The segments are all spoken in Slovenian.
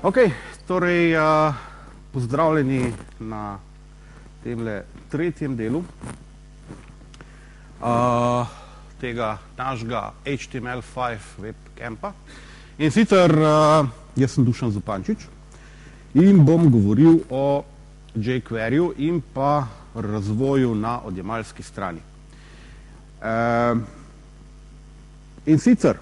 Ok, torej pozdravljeni na temle tretjem delu tega našega HTML5 webcampa. In sicer jaz sem Dušan Zupančič in bom govoril o jQueryju in pa razvoju na odjemalski strani. In sicer,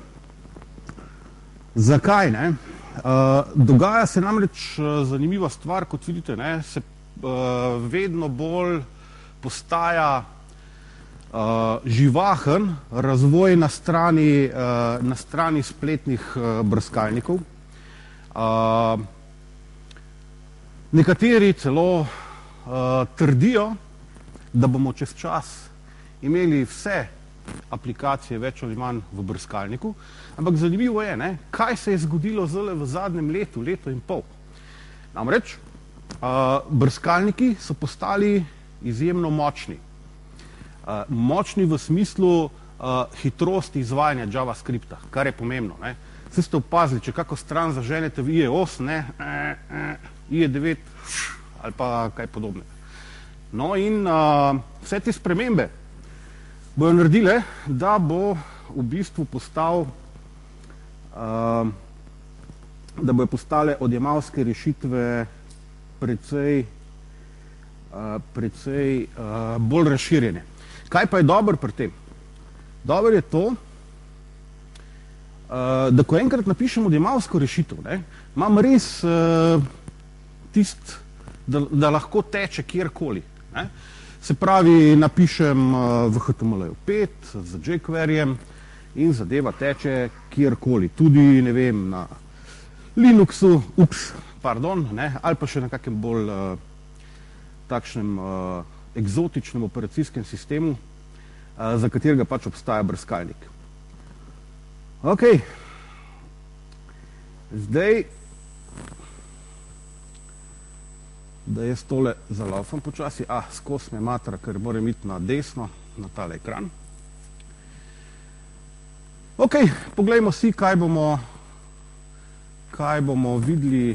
zakaj ne? Dogaja se namreč zanimiva stvar, kot vidite, ne, se vedno bolj postaja živahen razvoj na strani spletnih brskalnikov. Nekateri celo trdijo, da bomo čez čas imeli vse aplikacije več ali manj v brskalniku, ampak zanimivo je, ne, kaj se je zgodilo zdaj v zadnjem letu, leto in pol. Namreč, brskalniki so postali izjemno močni. Močni v smislu hitrosti izvajanja JavaScripta, kar je pomembno. Ne. Vse ste opazili, če kako stran zaženete v IE8, IE9 ali pa kaj podobnega. No in vse te spremembe bojo naredile, da bo v bistvu da bojo postale odjemalske rešitve precej bolj razširjene. Kaj pa je dobro pri tem? Dobro je to, da ko enkrat napišem odjemalsko rešitev, ne, imam res da lahko teče kjerkoli. Ne. Se pravi, napišem v HTML5 z jQueryjem in zadeva teče kjerkoli, tudi, ne vem, na Linuxu, ali pa še na kakem bolj takšnem eksotičnem operacijskem sistemu, za katerega pač obstaja brskalnik. Ok, zdaj, da jaz tole zalaufam počasi, skozi me matra, ker moram iti na desno, na tale ekran. Ok, poglejmo si, kaj bomo videli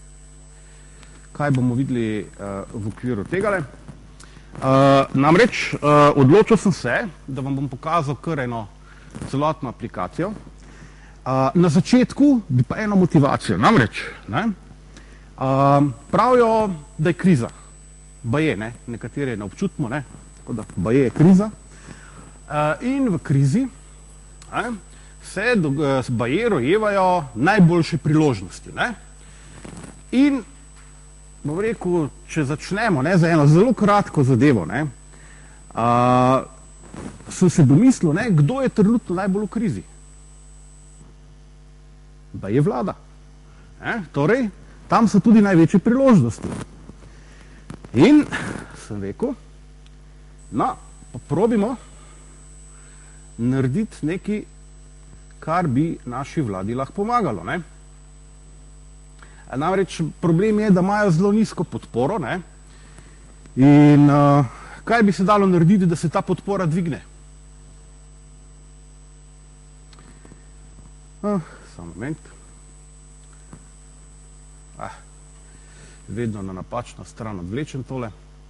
v okviru tegale. Namreč, odločil sem se, da vam bom pokazal kar eno celotno aplikacijo. Na začetku bi pa eno motivacijo, namreč, ne, pravijo, da je kriza. Baje, ne, nekatere ne občutimo, ne, tako da baje je kriza. In v krizi se baje rojevajo najboljše priložnosti. Ne. In bom rekel, če začnemo za eno zelo kratko zadevo, ne, sem se domislil, ne, kdo je trenutno najbolj v krizi. Baje vlada. Torej, tam so tudi največje priložnosti. In sem rekel, no, pa probimo narediti nekaj, kar bi naši vladi lahko pomagalo. Ne. Namreč problem je, da imajo zelo nizko podporo, ne, in kaj bi se dalo narediti, da se ta podpora dvigne? Samo moment. Vedno na napačno stran odvlečem tole.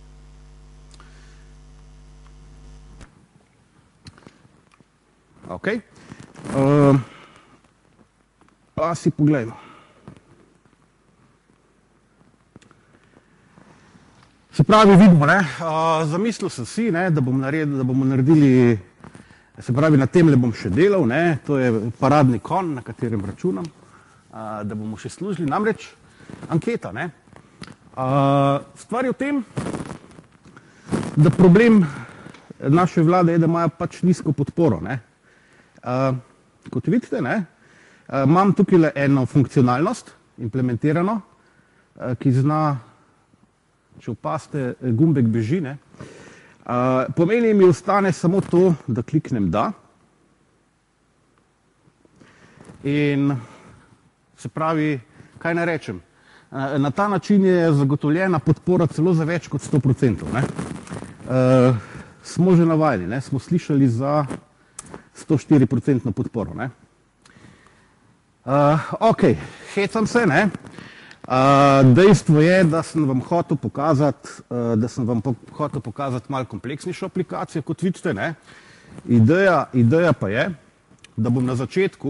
Ok. Pa si poglejmo. Se pravi, vidimo, ne, zamislil sem si, ne, da bomo naredili, se pravi, na temle bom še delal, ne, to je paradni konj, na katerem računam, da bomo še služili, namreč anketa, ne. Stvar je v tem, da problem naše vlade je, da imajo pač nizko podporo, ne. Kot vidite, ne, imam tukaj eno funkcionalnost implementirano, ki zna, če opazite, gumbek beži, ne. Pomeni mi ostane samo to, da kliknem da. In se pravi, kaj naj rečem? Na ta način je zagotovljena podpora celo za več kot 100%. Ne. Smo že navajeni, ne, smo slišali za 104% podporo. Ne. Ok, hecam se, ne. Dejstvo je, da sem vam hotel pokazati malo kompleksnejšo aplikacijo, kot vidite, ne. Ideja pa je, da bom na začetku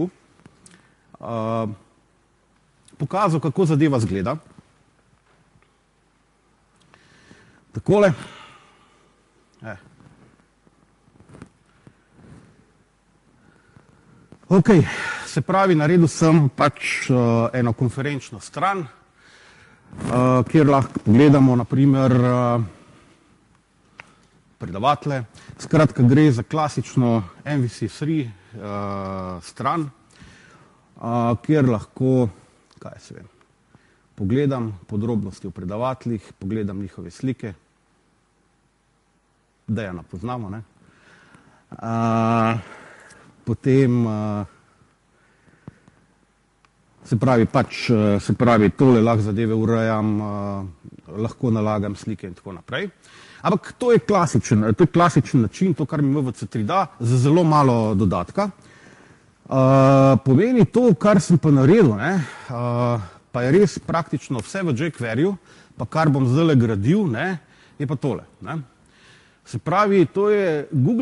pokazal, kako zadeva izgleda. Takole. Ok, se pravi, naredil sem pač eno konferenčno stran, kjer lahko pogledamo naprimer predavatelje. Skratka, gre za klasično MVC3 stran, kjer lahko, kaj se vem, pogledam podrobnosti o predavateljih, pogledam njihove slike, Dejana poznamo, ne? Potem, se pravi, tole lahko zadeve urejam, lahko nalagam slike in tako naprej. Ampak to je klasičen način, to, kar mi MVC3 da, za zelo malo dodatka. Pomeni to, kar sem pa naredil, ne, pa je res praktično vse v jQueryju, pa kar bom zdajle gradil, ne, je pa tole, ne. Se pravi, to je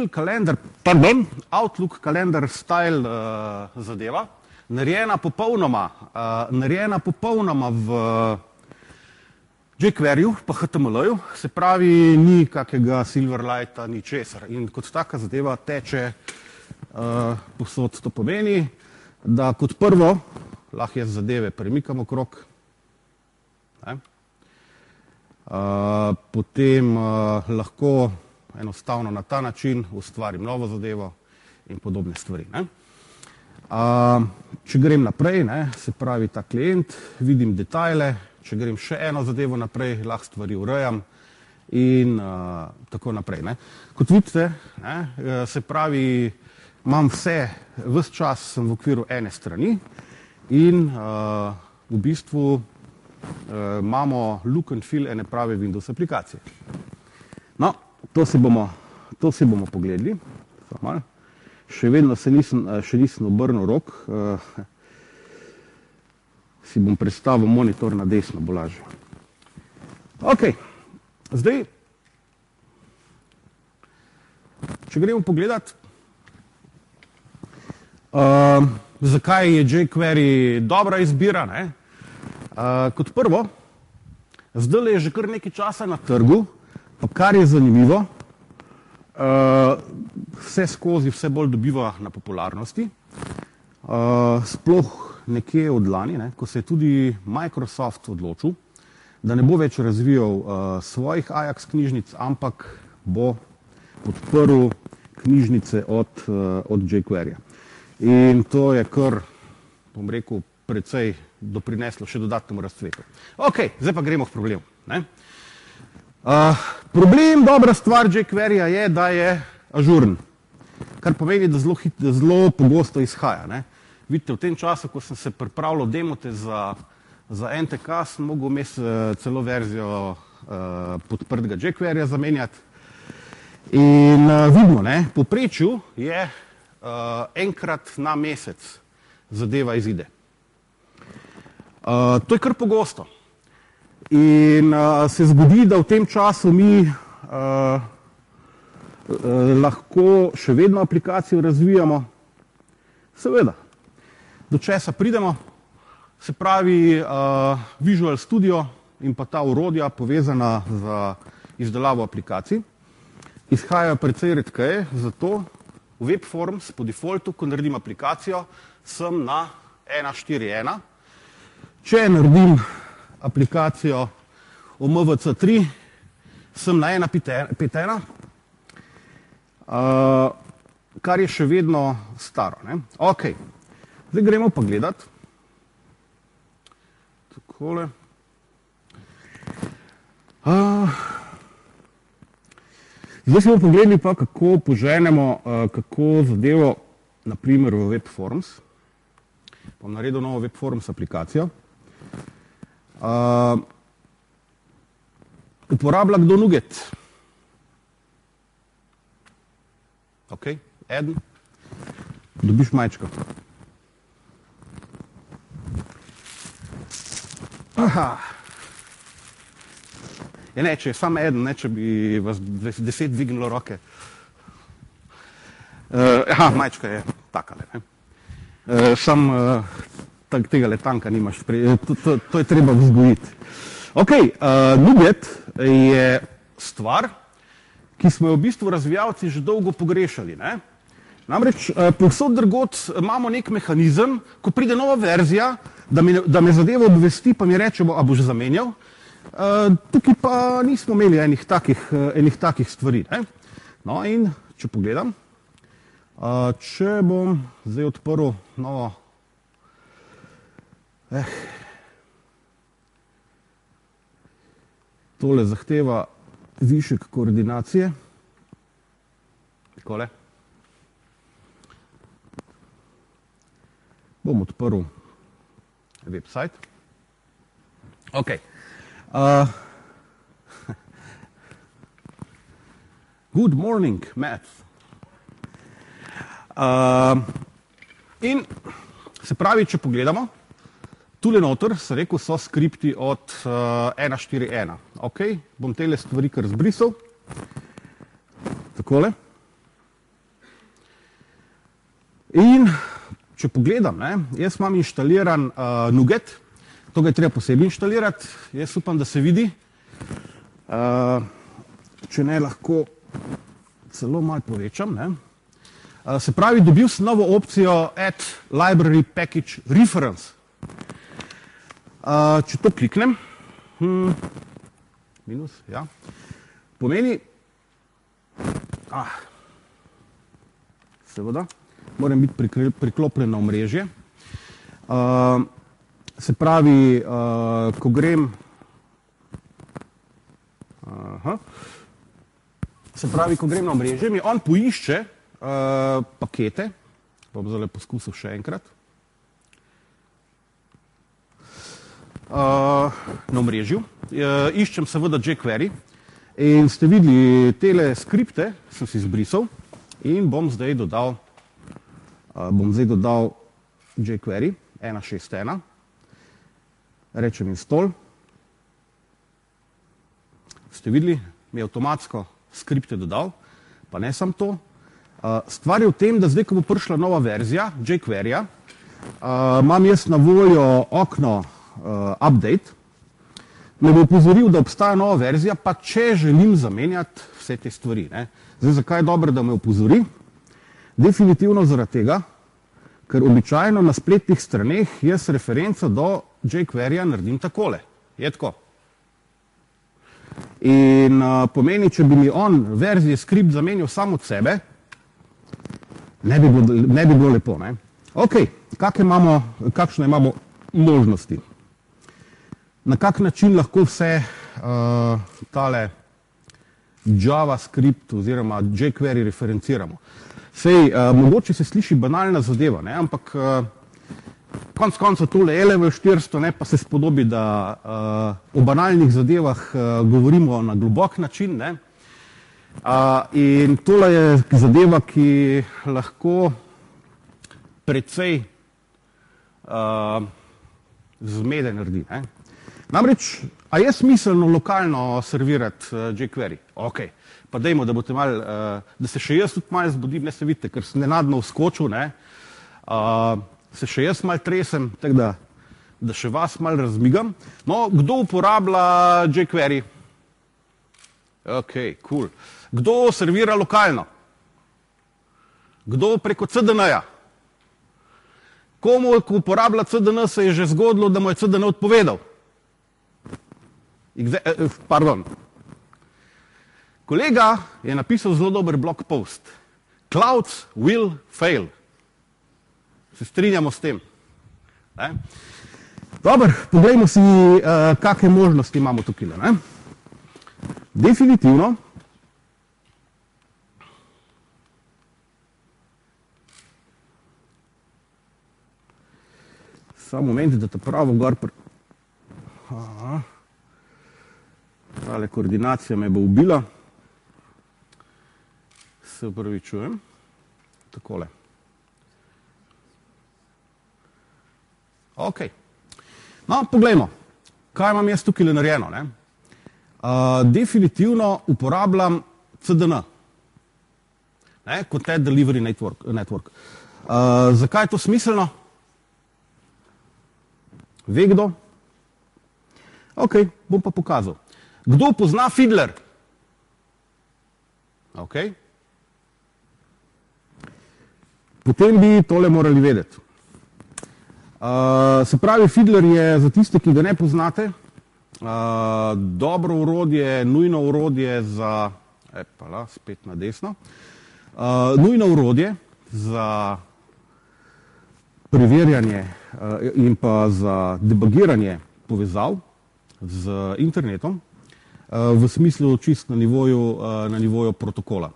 Outlook kalendar style zadeva, narejena popolnoma v jQueryju, pa HTML-ju, se pravi, ni kakega Silverlighta, ni česar. In kot taka zadeva teče povsod. To pomeni, da kot prvo lahko jaz zadeve premikam okrog, potem lahko enostavno na ta način ustvarim novo zadevo in podobne stvari, ne. Če grem naprej, ne, se pravi ta klient, vidim detajle, če grem še eno zadevo naprej, lahko stvari urejam in tako naprej, ne. Kot vidite, ne, se pravi, imam ves čas sem v okviru ene strani in v bistvu imamo look and feel ene prave Windows aplikacije. No, to si bomo pogledali. Še vedno še nisem obrnil rok. Si bom prestavil monitor na desno, bo lažje. Ok, zdaj, če gremo pogledat, zakaj je jQuery dobra izbira, ne? Kot prvo, zdajle je že kar nekaj časa na trgu, pa kar je zanimivo, vse bolj dobiva na popularnosti, sploh nekje od lani, ne, ko se je tudi Microsoft odločil, da ne bo več razvijal svojih Ajax knjižnic, ampak bo podprl knjižnice od jQueryja. In to je kar, bom rekel, precej doprineslo še dodatnemu razcvetu. Ok, zdaj pa gremo k problemu, ne. Problem, dobra stvar jQueryja je, da je ažuren, kar pomeni, da zelo pogosto izhaja, ne. Vidite, v tem času, ko sem se pripravljal demote za NTK, sem mogel vmes celo verzijo podprtega jQueryja zamenjati. In vidimo, ne, v povprečju je enkrat na mesec zadeva izide. To je kar pogosto. In se zgodi, da v tem času mi lahko še vedno aplikacijo razvijamo. Seveda, do česa pridemo, se pravi Visual Studio in pa ta orodja povezana z izdelavo aplikacij, izhajajo precej redkeje, zato v WebForms po defaultu, ko naredim aplikacijo, sem na 1.4.1. Če naredim aplikacijo v MVC3, sem na 1.5.1, kar je še vedno staro, ne. Ok, zdaj gremo pa gledat. Takole. Zdaj si bomo pogledali pa, kako poženemo, kako zadevo, naprimer v WebForms. Bom naredil novo WebForms aplikacijo. Uporablja kdo Nuget? Ok, eden. Dobiš majčko. Ja, ne, če je samo eden, ne, če bi vas 10 dvignilo roke. Majčka je takale. Tega letanka nimaš. To je treba vzgojiti. Ok, NuGet je stvar, ki smo jo v bistvu razvijalci že dolgo pogrešali. Ne? Namreč povsod drugod imamo nek mehanizem, ko pride nova verzija, da me zadeva obvesti, pa mi reče, a boš zamenjal. Tukaj pa nismo imeli enih takih stvari. Ne? No in če pogledam, če bom zdaj odprl novo, tole zahteva višek koordinacije, takole, bom odprl website. Ok. Good morning, Matt. In se pravi, če pogledamo, tule noter, sem rekel, so skripti od 1.4.1. Ok, bom tele stvari kar zbrisal. Takole. In če pogledam, ne, jaz imam inštaliran NuGet, to ga je treba posebej inštalirati, jaz upam, da se vidi. Če ne, lahko celo malo povečam. Ne. Se pravi, dobil sem novo opcijo Add Library Package Reference. Če to kliknem, minus, ja, pomeni, seveda, moram biti priklopljen na omrežje. Se pravi, ko grem, na omrežje, mi on poišče pakete, bom zdaj poskusil še enkrat, na omrežju, iščem seveda jQuery in ste videli tele skripte, sem si zbrisal in bom zdaj dodal jQuery 1.6.1, rečem install, ste videli, mi je avtomatsko skripte dodal, pa ne samo to, stvar je v tem, da zdaj, ko bo prišla nova verzija jQueryja, imam jaz na voljo okno update, me bo opozoril, da obstaja nova verzija, pa če želim zamenjati vse te stvari. Ne. Zdaj, zakaj je dobro, da me opozori? Definitivno zaradi tega, ker običajno na spletnih straneh jaz referenco do jQueryja naredim takole. Je tako. In pomeni, če bi mi on verzije skript zamenjal samo od sebe, ne bi bilo lepo. Ne? Ok, kakšne imamo možnosti? Na kak način lahko vse tale JavaScript oziroma jQuery referenciramo? Sej, mogoče se sliši banalna zadeva, ne? Ampak konec koncev tole je level 400, ne? Pa se spodobi, da o banalnih zadevah govorimo na globok način. Ne? In tole je zadeva, ki lahko precej zmede naredi. Ne? Namreč, a je smiselno lokalno servirati jQuery? Ok, pa dajmo, da boste malo, da se še jaz tudi malo zbudim, ne se vidite, ker sem nenadno vskočil, ne? Se še jaz malo tresem, tako da še vas malo razmigam. No, kdo uporablja jQuery? Ok, cool. Kdo servira lokalno? Kdo preko CDN-ja? Komu, ko uporablja CDN, se je že zgodilo, da mu je CDN odpovedal? Pardon. Kolega je napisal zelo dober blog post. Clouds will fail. Se strinjamo s tem. Ne? Dobar, poglejmo si, kakšne možnosti imamo tukaj. Ne? Definitivno. Samo moment, da te pravo gor tale koordinacija me bo ubila. Se upravičujem. Takole. Ok. No, poglejmo. kaj imam jaz tukaj narejeno? Ne? Definitivno uporabljam CDN, ne? Content Delivery Network. Zakaj je to smiselno? Ve kdo? Ok, bom pa pokazal. Kdo pozna Fiddler? Ok. Potem bi tole morali vedeti. Se pravi, Fiddler je za tiste, ki ga ne poznate, dobro orodje, nujno orodje za, spet na desno, nujno orodje za preverjanje in pa za debugiranje povezav z internetom v smislu čist na nivoju protokola.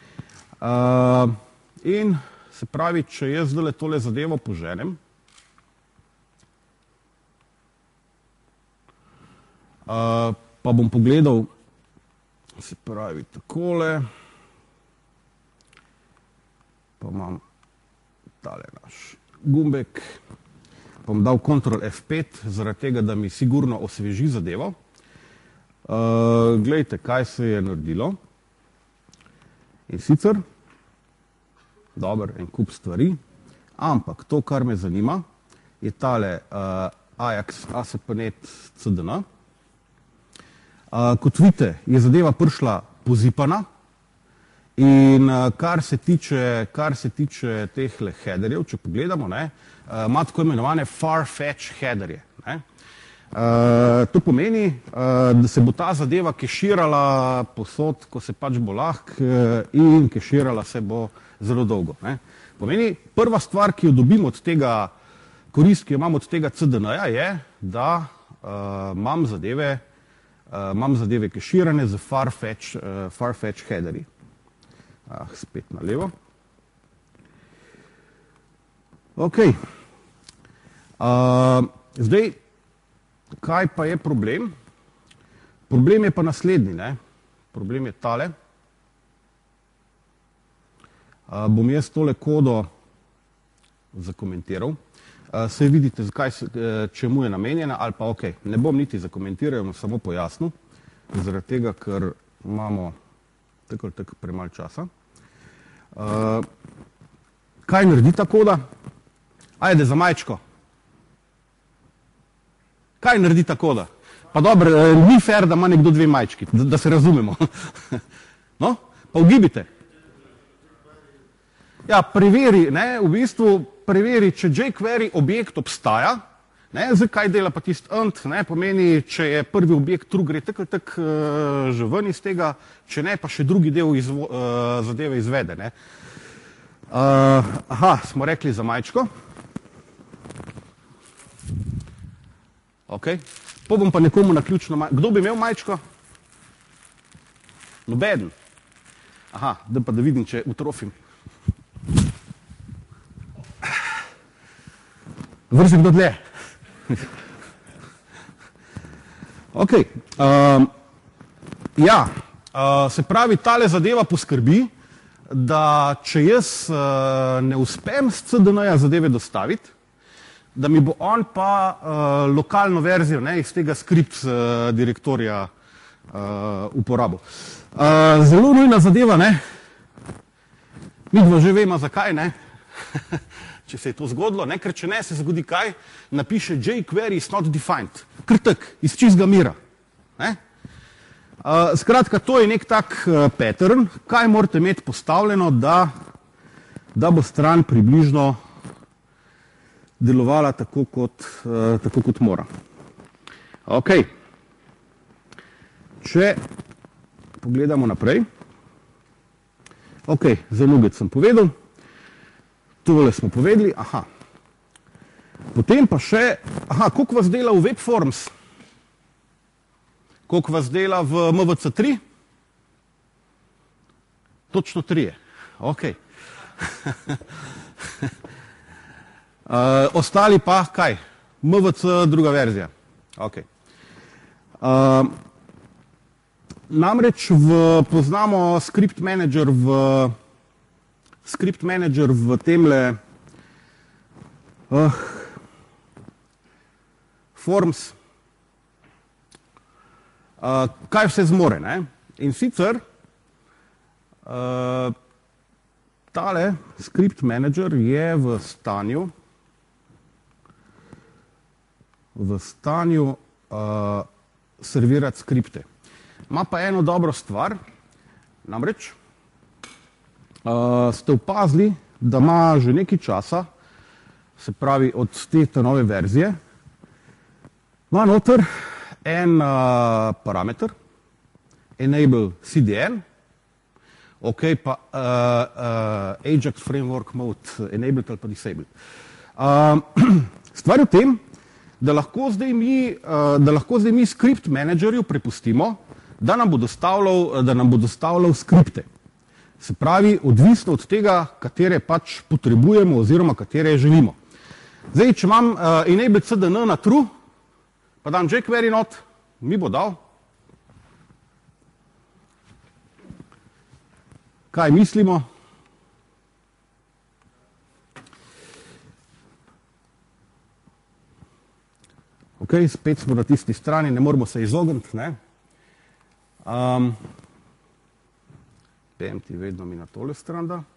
In se pravi, če jaz zdaj tole zadevo poženem, pa bom pogledal, se pravi takole, pa imam tale naš gumbek, pa bom dal Ctrl F5, zaradi tega, da mi sigurno osveži zadevo. Glejte, kaj se je naredilo. In sicer, dober, en kup stvari, ampak to, kar me zanima, je tale Ajax ASP.NET CDN. Kot vidite, je zadeva prišla pozipana in kar se tiče tehle headerjev, če pogledamo, ne, ima tako imenovane far-fetch headerje. Ne. To pomeni, da se bo ta zadeva keširala posod, ko se pač bo lahko in keširala se bo zelo dolgo. Ne. Pomeni, prva stvar, ki jo dobimo od tega, korist, ki jo imam od tega CDN-ja, je, da imam zadeve keširane z far-fetch headerji. Spet na levo. Ok. Zdaj, kaj pa je problem? Problem je pa naslednji, ne? Problem je tale. Bom jaz tole kodo zakomentiral. Saj vidite, čemu je namenjena, ali pa ok, ne bom niti zakomentiral, samo pojasnil, zaradi tega, ker imamo tako ali tako premalo časa. Kaj naredi ta koda? Ajde za majčko. Kaj naredi ta koda? Pa dobro, ni fair, da ima nekdo dve majčki, da se razumemo. No, pa ugibite. Ja, preveri, ne, v bistvu preveri, če jQuery objekt obstaja, ne, zdaj kaj dela pa tisti int, ne, pomeni, če je prvi objekt true, gre tako že ven iz tega, če ne, pa še drugi del zadeve izvede, ne. Smo rekli za majčko. Ok, po bom pa nekomu naključno majčko. Kdo bi imel majčko? Nobeden. Da pa da vidim, če utrofim. Vrzi kdo dlje. Ok. Se pravi, tale zadeva poskrbi, da če jaz ne uspem s CDN-ja zadeve dostaviti, da mi bo on pa lokalno verzijo, ne, iz tega skript direktorija uporabil. Zelo nujna zadeva, ne. Midva že vemo, zakaj, ne. Če se je to zgodilo, ne, ker če ne, se zgodi kaj, napiše jQuery is not defined. Kar tak, iz čistega mira. Ne? Skratka, to je nek tak pattern, kaj morate imeti postavljeno, da bo stran približno delovala tako kot mora. Ok. Če pogledamo naprej. Ok, za nugget sem povedal. Tole smo povedali, Potem pa še, koliko vas dela v WebForms? Koliko vas dela v MVC3? Točno 3. Ok. Ostali pa kaj? MVC druga verzija. Ok. Namreč poznamo script manager v temle Forms. kaj vse zmore. Ne? In sicer tale script manager je v stanju servirati skripte. Ima pa eno dobro stvar, namreč ste opazili, da ima že nekaj časa, se pravi od te nove verzije, ima noter en parameter, enable CDN, ok, pa Ajax framework mode, enabled ali pa disabled. Stvar je v tem, da lahko zdaj mi script managerju prepustimo, da nam bo dostavljal skripte. Se pravi, odvisno od tega, katere pač potrebujemo oziroma katere želimo. Zdaj, če imam enabled CDN na true, pa dam jQuery not, mi bo dal. Kaj mislimo? Ok, spet smo na tisti strani, ne moramo se izogniti, ne? PMT vedno mi na tole stran da.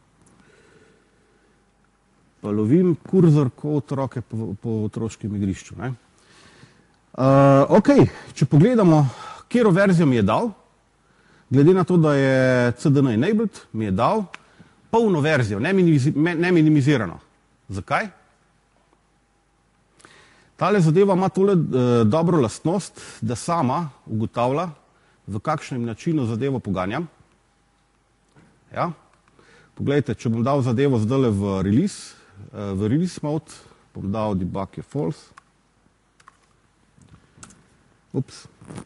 Pa lovim kurzor kot otroke po otroškem igrišču, ne? Ok, če pogledamo, katero verzijo mi je dal, glede na to, da je CDN enabled, mi je dal polno verzijo, ne minimizirano. Zakaj? Tale zadeva ima tole dobro lastnost, da sama ugotavlja, v kakšnem načinu zadevo poganjam. Ja? Poglejte, če bom dal zadevo zdajle v release mode, bom dal debug je false. Ups.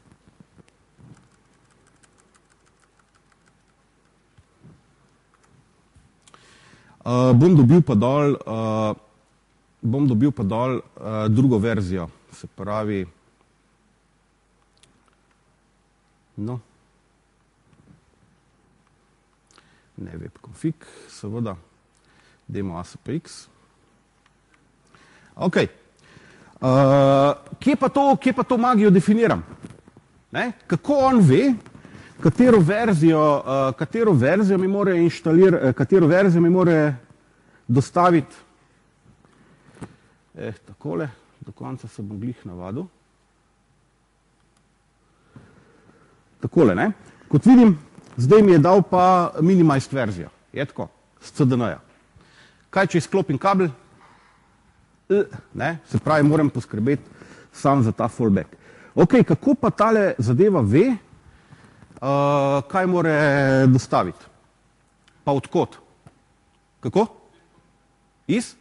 Bom dobil pa dol drugo verzijo, se pravi, no, ne webconfig, seveda, demo ASPX. Ok, kje pa to magijo definiram? Ne? Kako on ve, katero verzijo mi more inštalirati, katero verzijo mi more dostaviti? Takole, do konca se bom glih navadil. Takole, ne? Kot vidim, zdaj mi je dal pa minimized verzijo. Je tako, z CDN-ja. Kaj, če izklopim kabel? Ne? Se pravi, moram poskrbeti sam za ta fallback. Ok, kako pa tale zadeva ve, kaj more dostaviti? Pa odkot? Kako? Iz?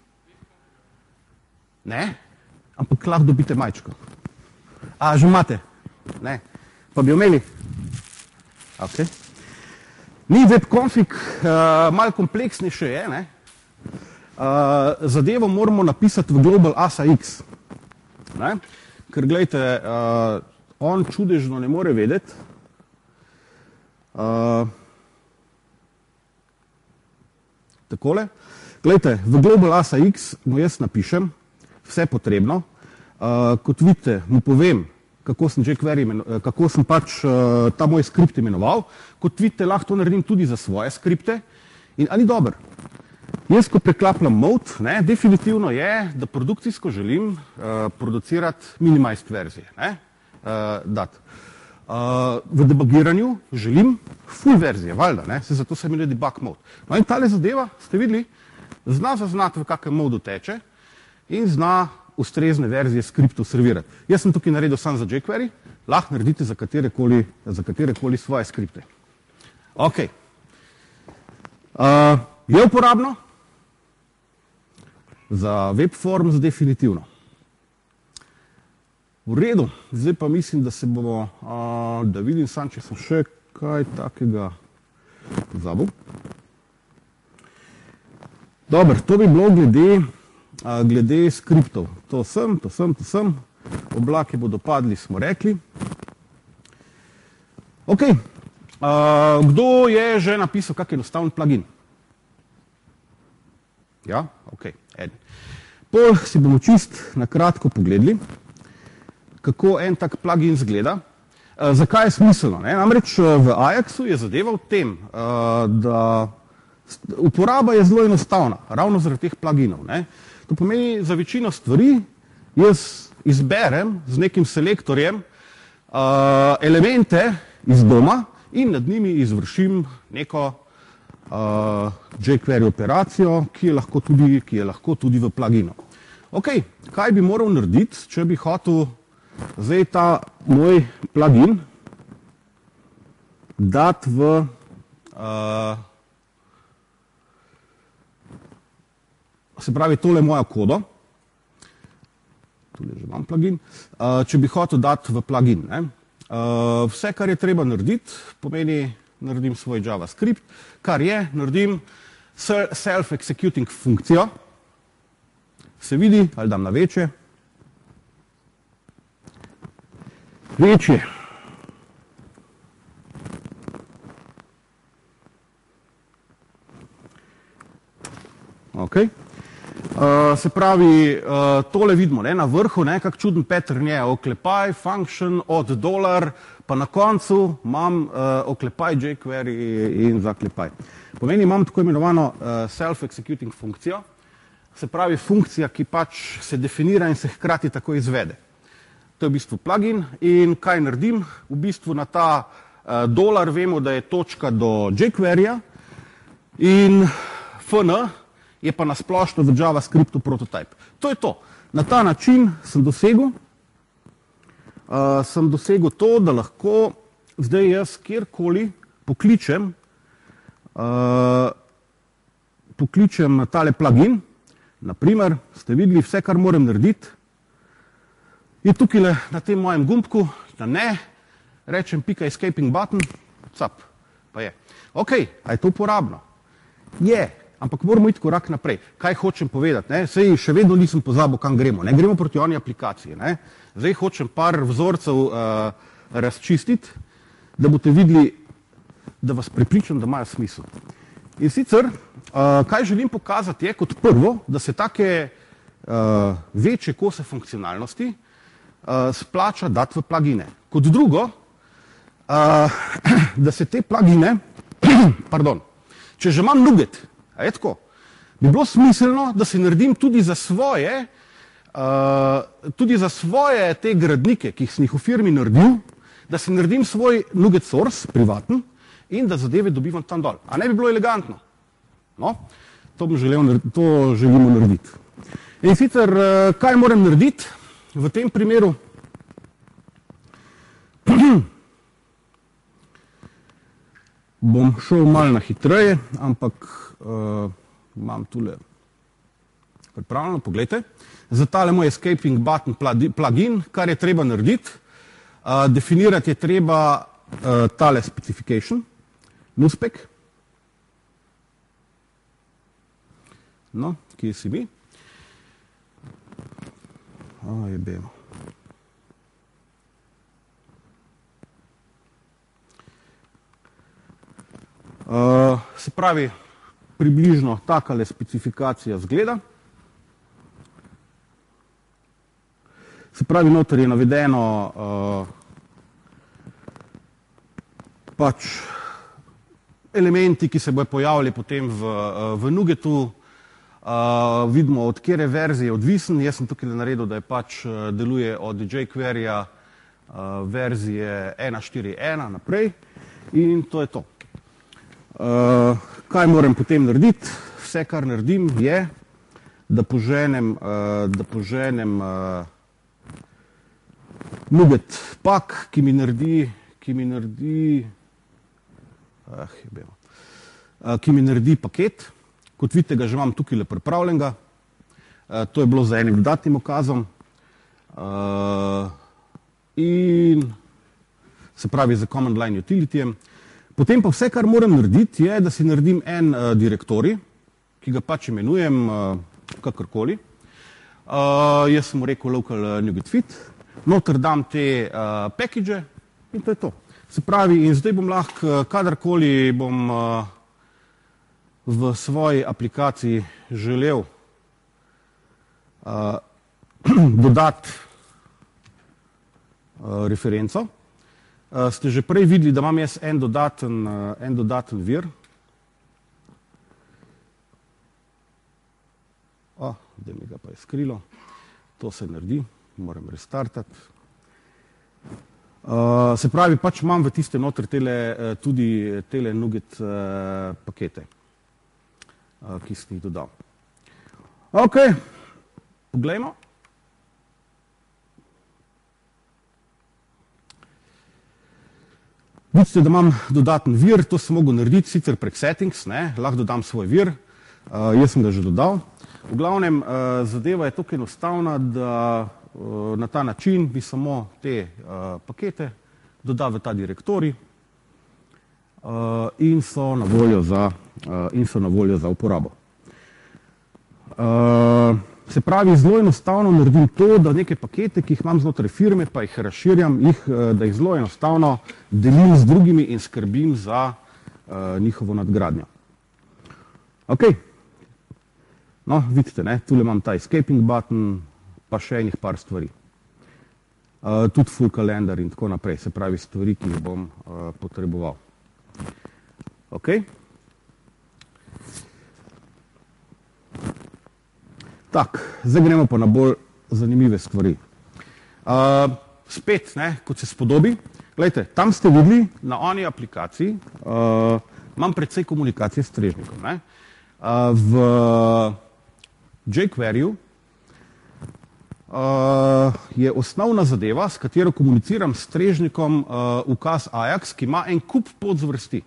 Ne, ampak lahko dobite majčko. A, že imate? Ne. Pa bi omeli? Ok. Ni webconfig, malo kompleksnejše je, ne? Zadevo moramo napisati v global ASAX. Ne? Ker gledajte, on čudežno ne more vedeti. Takole. Gledajte, v global ASAX mu jaz napišem vse potrebno. Kot vidite, mu povem, kako sem pač ta moj skript imenoval. Kot vidite, lahko to naredim tudi za svoje skripte. In ali dober? Jaz, ko preklapljam mode, ne, definitivno je, da produkcijsko želim producirati minimized verzije. Ne, dati. V debugiranju želim full verzije, valjda, ne, se zato se imenuje debug mode. No in tale zadeva, ste videli, zna zaznati, v kakem modu teče in zna ustrezne verzije skriptov servirati. Jaz sem tukaj naredil sam za jQuery, lahko naredite za katerekoli svoje skripte. Ok. Je uporabno? Za webforms definitivno. V redu, zdaj pa mislim, da se bomo, da vidim sam, če sem še kaj takega pozabil. Dobro, to bi bilo glede skriptov. To sem. Oblake bodo padli, smo rekli. Ok. Kdo je že napisal kak enostaven plugin? Ja, ok, eden. Pol si bomo čist na kratko pogledali, kako en tak plugin izgleda. Zakaj je smiselno? Ne? Namreč v Ajaxu je zadeva v tem, da uporaba je zelo enostavna, ravno zaradi teh pluginov. Ne? To pomeni, za večino stvari jaz izberem z nekim selektorjem elemente iz doma in nad njimi izvršim neko jQuery operacijo, ki je lahko tudi v pluginu. Ok, kaj bi moral narediti, če bi hotel zdaj ta moj plugin dati v se pravi, tole je moja kodo, tole že imam plugin, če bi hotel dati v plugin. Ne? Vse, kar je treba narediti, pomeni, naredim svoj JavaScript, kar je, naredim self-executing funkcijo, se vidi, ali dam na večje, večje. Ok. Se pravi, tole vidimo ne, na vrhu, ne, kak čuden pattern je, oklepaj, function, od dolar, pa na koncu imam oklepaj, jQuery in zaklepaj. Pomeni, imam tako imenovano self-executing funkcijo, se pravi funkcija, ki pač se definira in se hkrati tako izvede. To je v bistvu plugin in kaj naredim? V bistvu na ta dolar vemo, da je točka do jQueryja in fn je pa nasplošno v JavaScriptu prototype. To je to. Na ta način sem dosegel to, da lahko zdaj jaz kjerkoli pokličem tale plugin. Naprimer, ste videli vse, kar moram narediti, je tukaj na tem mojem gumbku, da ne, rečem pika escaping button, cap, pa je. Ok, a je to uporabno? Je. Ampak moramo iti korak naprej. Kaj hočem povedati? Ne? Sej še vedno nisem pozabil, kam gremo. Ne? Gremo proti oni aplikaciji. Ne? Zdaj hočem par vzorcev razčistiti, da boste videli, da vas prepričam, da imajo smisel. In sicer, kaj želim pokazati je kot prvo, da se take večje kose funkcionalnosti splača dati v plugine. Kot drugo, da se te plugine, pardon, če že imam Nuget, a je tako, bi bilo smiselno, da si naredim tudi za svoje te gradnike, ki sem jih v firmi naredil, da si naredim svoj Nuget source, privaten, in da zadeve dobivam tam dol. A ne bi bilo elegantno? No, to želimo narediti. In sicer, kaj moram narediti v tem primeru? Bom šel malo na hitreje, ampak imam tule pripravljeno, poglejte. Za tale moj escaping button plugin, kar je treba narediti, definirati je treba tale specification, nuspec. No, kje si mi? Jebemo. Se pravi, približno takale specifikacija zgleda. Se pravi, noter je navedeno pač elementi, ki se bojo pojavili potem v Nugetu. Vidimo, od kjere verzije je odvisen. Jaz sem tukaj naredil, da je pač deluje od jQueryja verzije 1.4.1 naprej in to je to. Kaj moram potem narediti? Vse, kar naredim, je, da poženem Nuget pak, ki mi naredi paket. Kot vidite, ga že imam tukaj pripravljenega. To je bilo z enim dodatnim ukazom. In se pravi za command line utilityjem. Potem pa vse, kar moram narediti, je, da si naredim en direktorij, ki ga pač imenujem kakorkoli. Jaz sem mu rekel local NuGet fit, noter dam te package in to je to. Se pravi, in zdaj bom lahko, kadarkoli bom v svoji aplikaciji želel dodati referenco, ste že prej videli, da imam jaz en dodaten vir. Da mi ga pa je skrilo. To se naredi, moram restartati. Se pravi, pač imam v tiste noter tudi tele Nuget pakete, ki sem jih dodal. Ok, poglejmo. Vidite, da imam dodaten vir, to sem mogel narediti sicer prek settings, lahko dodam svoj vir, jaz sem ga že dodal. V glavnem, zadeva je tako enostavna, da na ta način bi samo te pakete dodal v ta direktorij in so na voljo za uporabo. Se pravi, zelo enostavno naredim to, da neke pakete, ki jih imam znotraj firme, pa jih razširjam, da jih zelo enostavno delim z drugimi in skrbim za njihovo nadgradnjo. Ok, no, vidite, tule imam ta escaping button, pa še enih par stvari. Tudi full calendar in tako naprej, se pravi stvari, ki jih bom potreboval. Ok. Tak, zdaj gremo pa na bolj zanimive stvari. Spet, kot se spodobi, gledajte, tam ste videli na oni aplikaciji, imam precej komunikacije s strežnikom. V jQueryju je osnovna zadeva, s katero komuniciram s strežnikom, ukaz Ajax, ki ima en kup podzvrsti.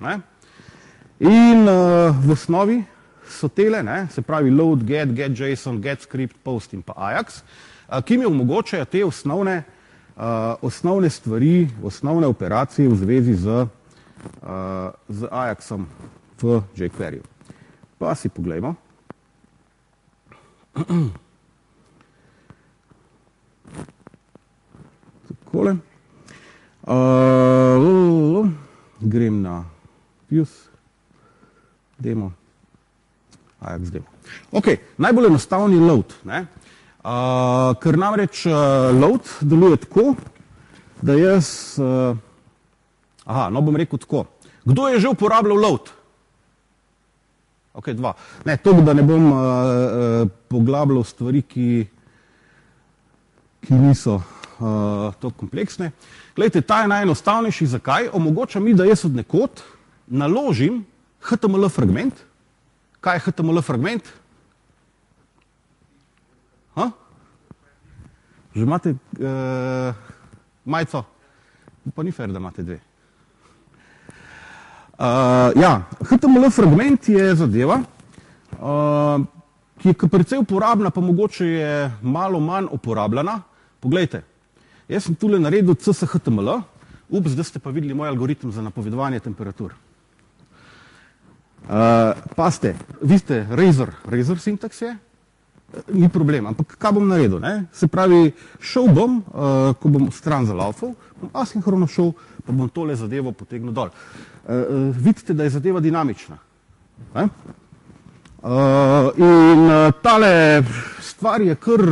In v osnovi so tele, se pravi load, get, JSON, get script, post in pa Ajax, ki mi omogočajo te osnovne stvari, osnovne operacije v zvezi z Ajaxom v jQueryju. Pa si poglejmo. Takole. Grem na views, demo. Ajax demo. Ok, najbolj enostavni load. Ker namreč load deluje tako, da jaz, bom rekel tako. Kdo je že uporabljal load? Ok, dva. Ne, to, da ne bom poglabljal stvari, ki niso tako kompleksne. Glejte, ta je najenostavnejši. Zakaj? Omogoča mi, da jaz od nekod naložim HTML fragment. Kaj je HTML fragment? Že imate majico? Pa ni fair, da imate dve. HTML fragment je zadeva, ki je precej uporabna, pa mogoče je malo manj uporabljena. Poglejte, jaz sem tule naredil CSHTML, zdaj ste pa videli moj algoritem za napovedovanje temperatur. Pazite, vi ste razor sintaks je, ni problem, ampak kaj bom naredil? Se pravi, šel bom, ko bom stran zalaufal, bom asinhrono šel, pa bom tole zadevo potegnil dol. Vidite, da je zadeva dinamična. In tale stvar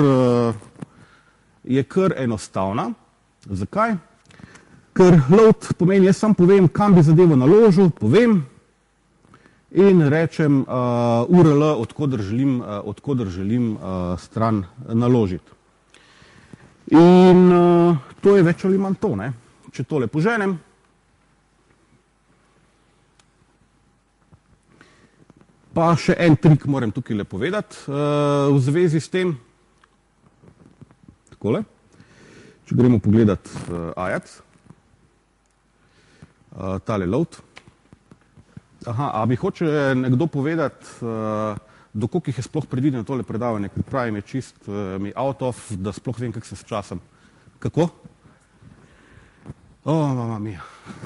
je kar enostavna. Zakaj? Ker load pomeni, jaz sam povem, kam bi zadevo naložil, povem, in rečem URL, odkoder želim stran naložiti. In to je več ali manj to. Če tole poženem, pa še en trik moram tukaj povedati v zvezi s tem. Takole. Če gremo pogledati Ajax, tale load. A mi hoče nekdo povedati, do koliko jih je sploh predvideno tole predavanje, ker pravim je čist mi out of, da sploh vem, kak sem s časom. Kako? Mama mia.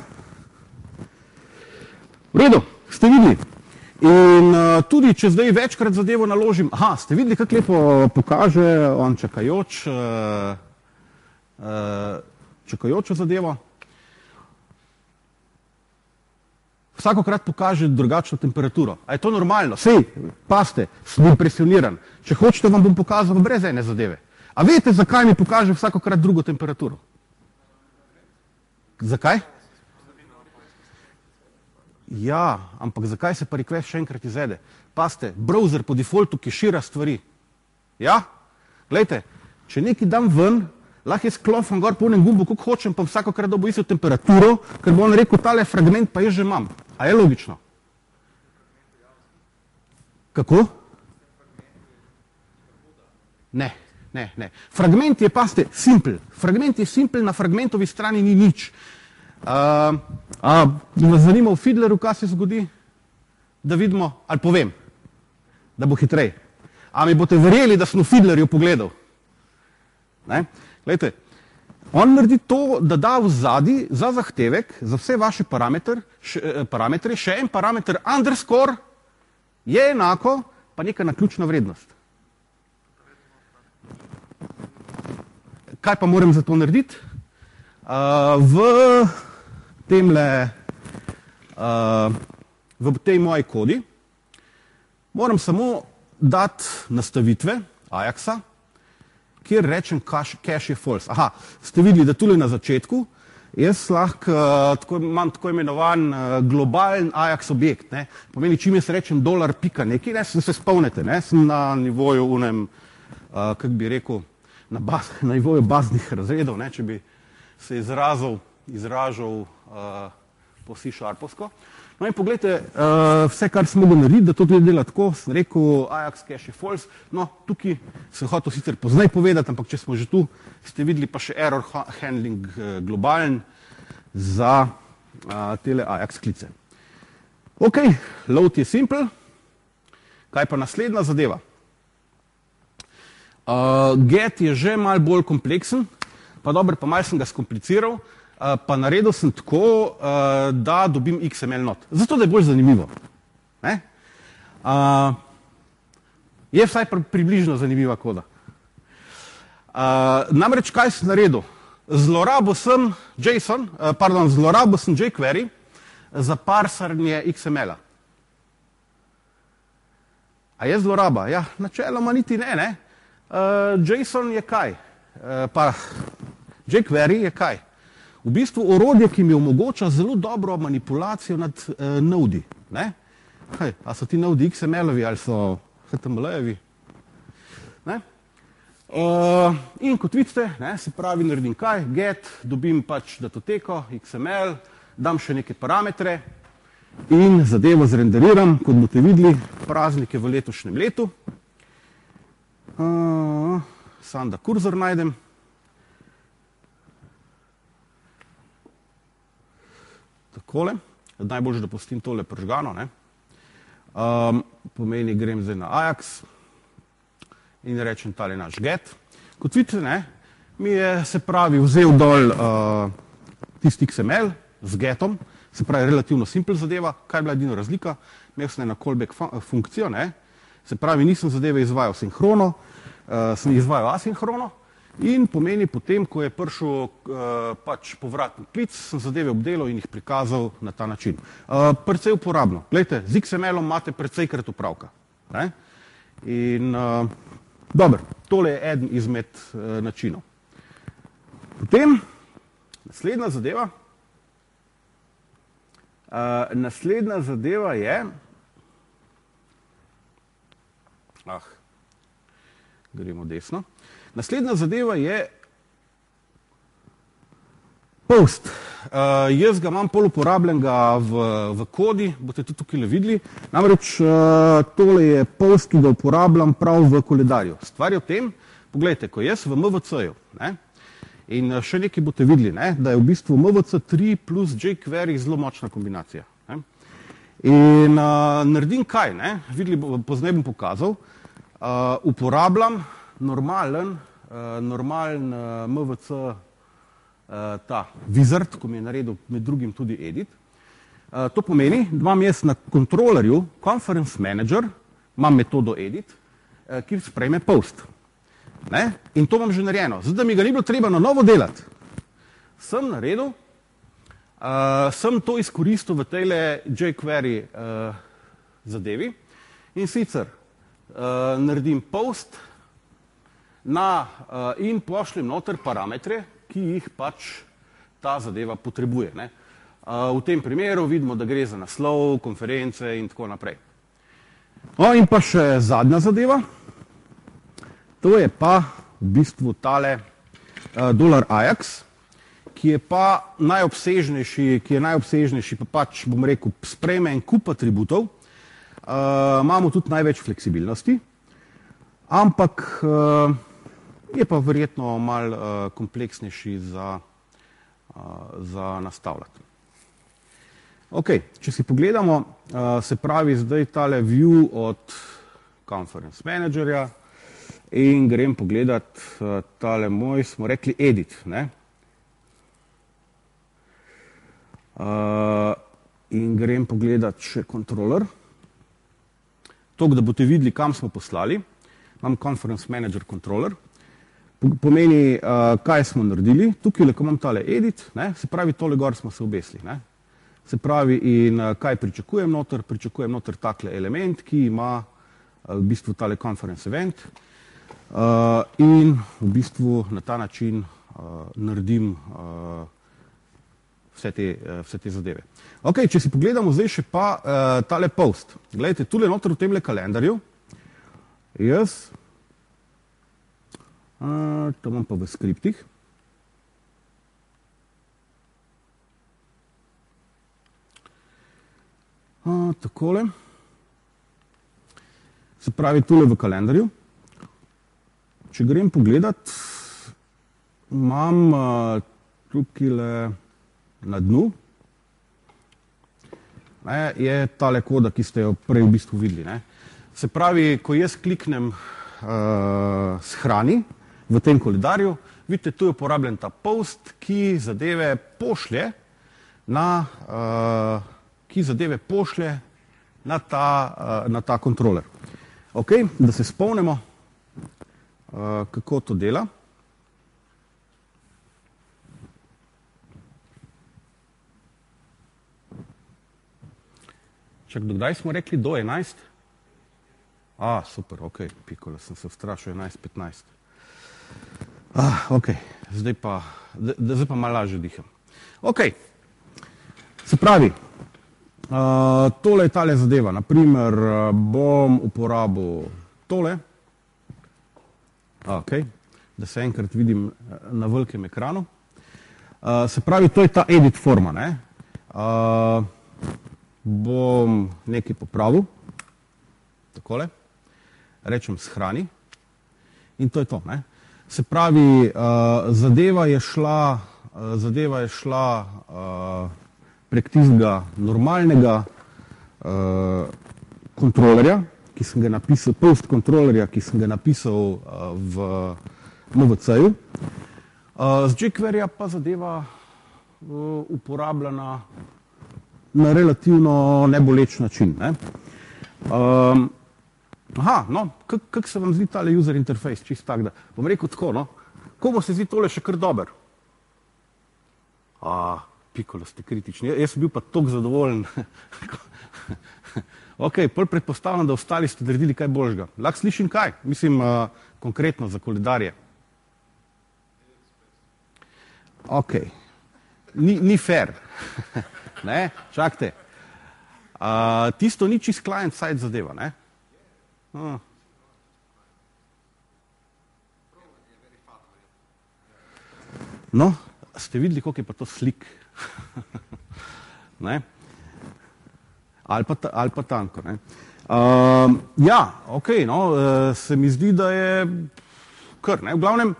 V redu, ste videli. In tudi, če zdaj večkrat zadevo naložim, ste videli, kak lepo pokaže on čakajočo zadevo. Vsakokrat pokaže drugačno temperaturo. A je to normalno? Sej, paste, sem impresioniran. Če hočete, vam bom pokazal brez ene zadeve. A veste, zakaj mi pokaže vsakokrat drugo temperaturo? Zakaj? Ja, ampak zakaj se pa request še enkrat izvede? Pazite, browser po defaultu kešira stvari. Ja? Glejte, če nekaj dam ven, lahko jaz klofam gor po unem gumbu, koliko hočem, pa vsakokrat dobo isto temperaturo, ker bo on rekel, tale fragment pa jaz že imam. A je logično? Kako? Ne. Fragment je, pazite, simpel. Fragment je simpel, na fragmentovi strani ni nič. Vas zanima v Fiddleru, kaj se zgodi? Da vidimo, ali povem, da bo hitrej. A mi boste verjeli, da sem v Fiddlerju pogledal? Ne? Glejte, on naredi to, da da v zadnji za zahtevek, za vse vaše parametre, še en parameter underscore je enako, pa neka naključna vrednost. Kaj pa moram za to narediti? V tej moji kodi moram samo dati nastavitve Ajaxa, kjer rečem cache je false. Aha, ste videli, da tule na začetku jaz lahko imam tako imenovan globalen Ajax objekt. Ne? Pomeni, čim jaz rečem $, nekaj, ne, se spomnite, ne? Sem na nivoju unem, kako bi rekel, na nivoju baznih razredov, ne? Če bi se izražal po C-sharpovsko. No in pogledajte, vse, kar sem mogel narediti, da to tudi dela tako, sem rekel Ajax cache je false. No, tukaj sem hotel sicer poznaj povedati, ampak če smo že tu, ste videli pa še error handling globalen za tele Ajax klice. Ok, load je simple. Kaj pa naslednja zadeva? Get je že malo bolj kompleksen, pa dobro, pa malo sem ga skompliciral, pa naredil sem tako, da dobim XML not. Zato, da je bolj zanimivo. Ne? Je vsaj približno zanimiva koda. Namreč, kaj sem naredil? Zlorabil sem jQuery za parsanje XML-a. A je zloraba? Ja, načeloma niti ne. JSON je kaj? jQuery je kaj? V bistvu orodje, ki mi omogoča zelo dobro manipulacijo nad nodi. A so ti nodi XML-ovi ali so HTML-ovi? In kot vidite, se pravi, naredim kaj? Get, dobim pač datoteko, XML, dam še neke parametre in zadevo zrenderiram, kot boste videli, praznike v letošnjem letu. Sam da kurzor najdem. Takole. Najboljše, da pustim tole pržgano. Pomeni, grem zdaj na Ajax in rečem tale naš get. Kot vidite, mi je, se pravi, vzel dol tisti XML z getom, se pravi, relativno simpel zadeva. Kaj je bila edina razlika? Imel sem eno callback funkcijo, se pravi, nisem zadeve izvajal sinhrono, sem izvajal asinhrono in pomeni potem, ko je prišel pač povratni klic, sem zadeve obdelal in jih prikazal na ta način. Precej uporabno. Glejte, z XML-om imate precejkrat opravka. In dobro, tole je eden izmed načinov. Potem, naslednja zadeva je, gremo desno. Naslednja zadeva je post. Jaz ga imam pol uporabljenega v kodi, boste tudi tukaj videli. Namreč tole je post, ki ga uporabljam prav v koledarju. Stvar je v tem, pogledajte, ko jaz v MVC-ju, in še nekaj boste videli, da je v bistvu MVC3 plus jQuery zelo močna kombinacija. In naredim kaj, videli, poznaj bom pokazal, uporabljam normalen MVC ta wizard, ko mi je naredil med drugim tudi edit. To pomeni, da imam jaz na kontrolerju conference manager, imam metodo edit, ki sprejme post. In to imam že narejeno. Zdaj, da mi ga ni bilo treba na novo delati, sem naredil, sem to izkoristil v tejle jQuery zadevi in sicer naredim post in pošljem noter parametre, ki jih pač ta zadeva potrebuje. Ne. V tem primeru vidimo, da gre za naslov, konference in tako naprej. No in pa še zadnja zadeva, to je pa v bistvu tale dolar Ajax, ki je najobsežnejši, pa pač bom rekel, sprejme en kup atributov, imamo tudi največ fleksibilnosti, ampak je pa verjetno malo kompleksnejši za nastavljati. Ok, če si pogledamo, se pravi zdaj tale view od Conference Managerja in grem pogledat tale moj, smo rekli edit, ne? In grem pogledat še controller. Toliko, da boste videli, kam smo poslali. Imam Conference Manager controller. Pomeni, kaj smo naredili. Tukaj, ko imam tale edit, ne? Se pravi, tole gor smo se obesili, ne? Se pravi, in kaj pričakujem noter? Pričakujem noter takle element, ki ima v bistvu tale conference event in v bistvu na ta način naredim vse te zadeve. Ok, če si pogledamo zdaj še pa tale post. Glejte, tule noter v temle kalendarju, jaz, to imam pa v skriptih, takole. Se pravi, tule v kalendarju. Če grem pogledat, imam tukaj na dnu, je tale koda, ki ste jo prej v bistvu videli. Ne. Se pravi, ko jaz kliknem shrani v tem koledarju, vidite, tu je uporabljen ta post, ki zadeve pošlje na ta kontroler. Ok, da se spomnimo, kako to dela. Čak, do kdaj smo rekli? Do 11? Super, ok, pikolo, sem se vstrašil 11:15. Ok, zdaj pa malo lažje diham. Ok, se pravi, tole je tale zadeva. Naprimer, bom uporabil tole. Ok, da se enkrat vidim na velikem ekranu. Se pravi, to je ta edit forma, ne. Bom nekaj popravil, takole, rečem shrani in to je to, ne. Se pravi, zadeva je šla prek tistega normalnega kontrolerja, ki sem ga napisal, post kontrolerja, ki sem ga napisal v MVC-ju. Z jQueryja pa zadeva uporabljena na relativno neboleč način, ne. No, kako se vam zdi tale user interface, čisto tak, da bom rekel tako, no, komu se zdi tole še kar dober? Pikolo, ste kritični, jaz sem bil pa toliko zadovoljen. Ok, pol predpostavljam, da ostali ste naredili kaj boljšega. Lahko slišim kaj? Mislim, konkretno za koledarje. Ok, ni fair. Ne, čakajte. Tisto ni čist client-side zadeva, ne? No, ste videli, koliko je pa to slik? Ne? Ali pa tanko, ne? Ja, ok, no, se mi zdi, da je kar, ne? V glavnem,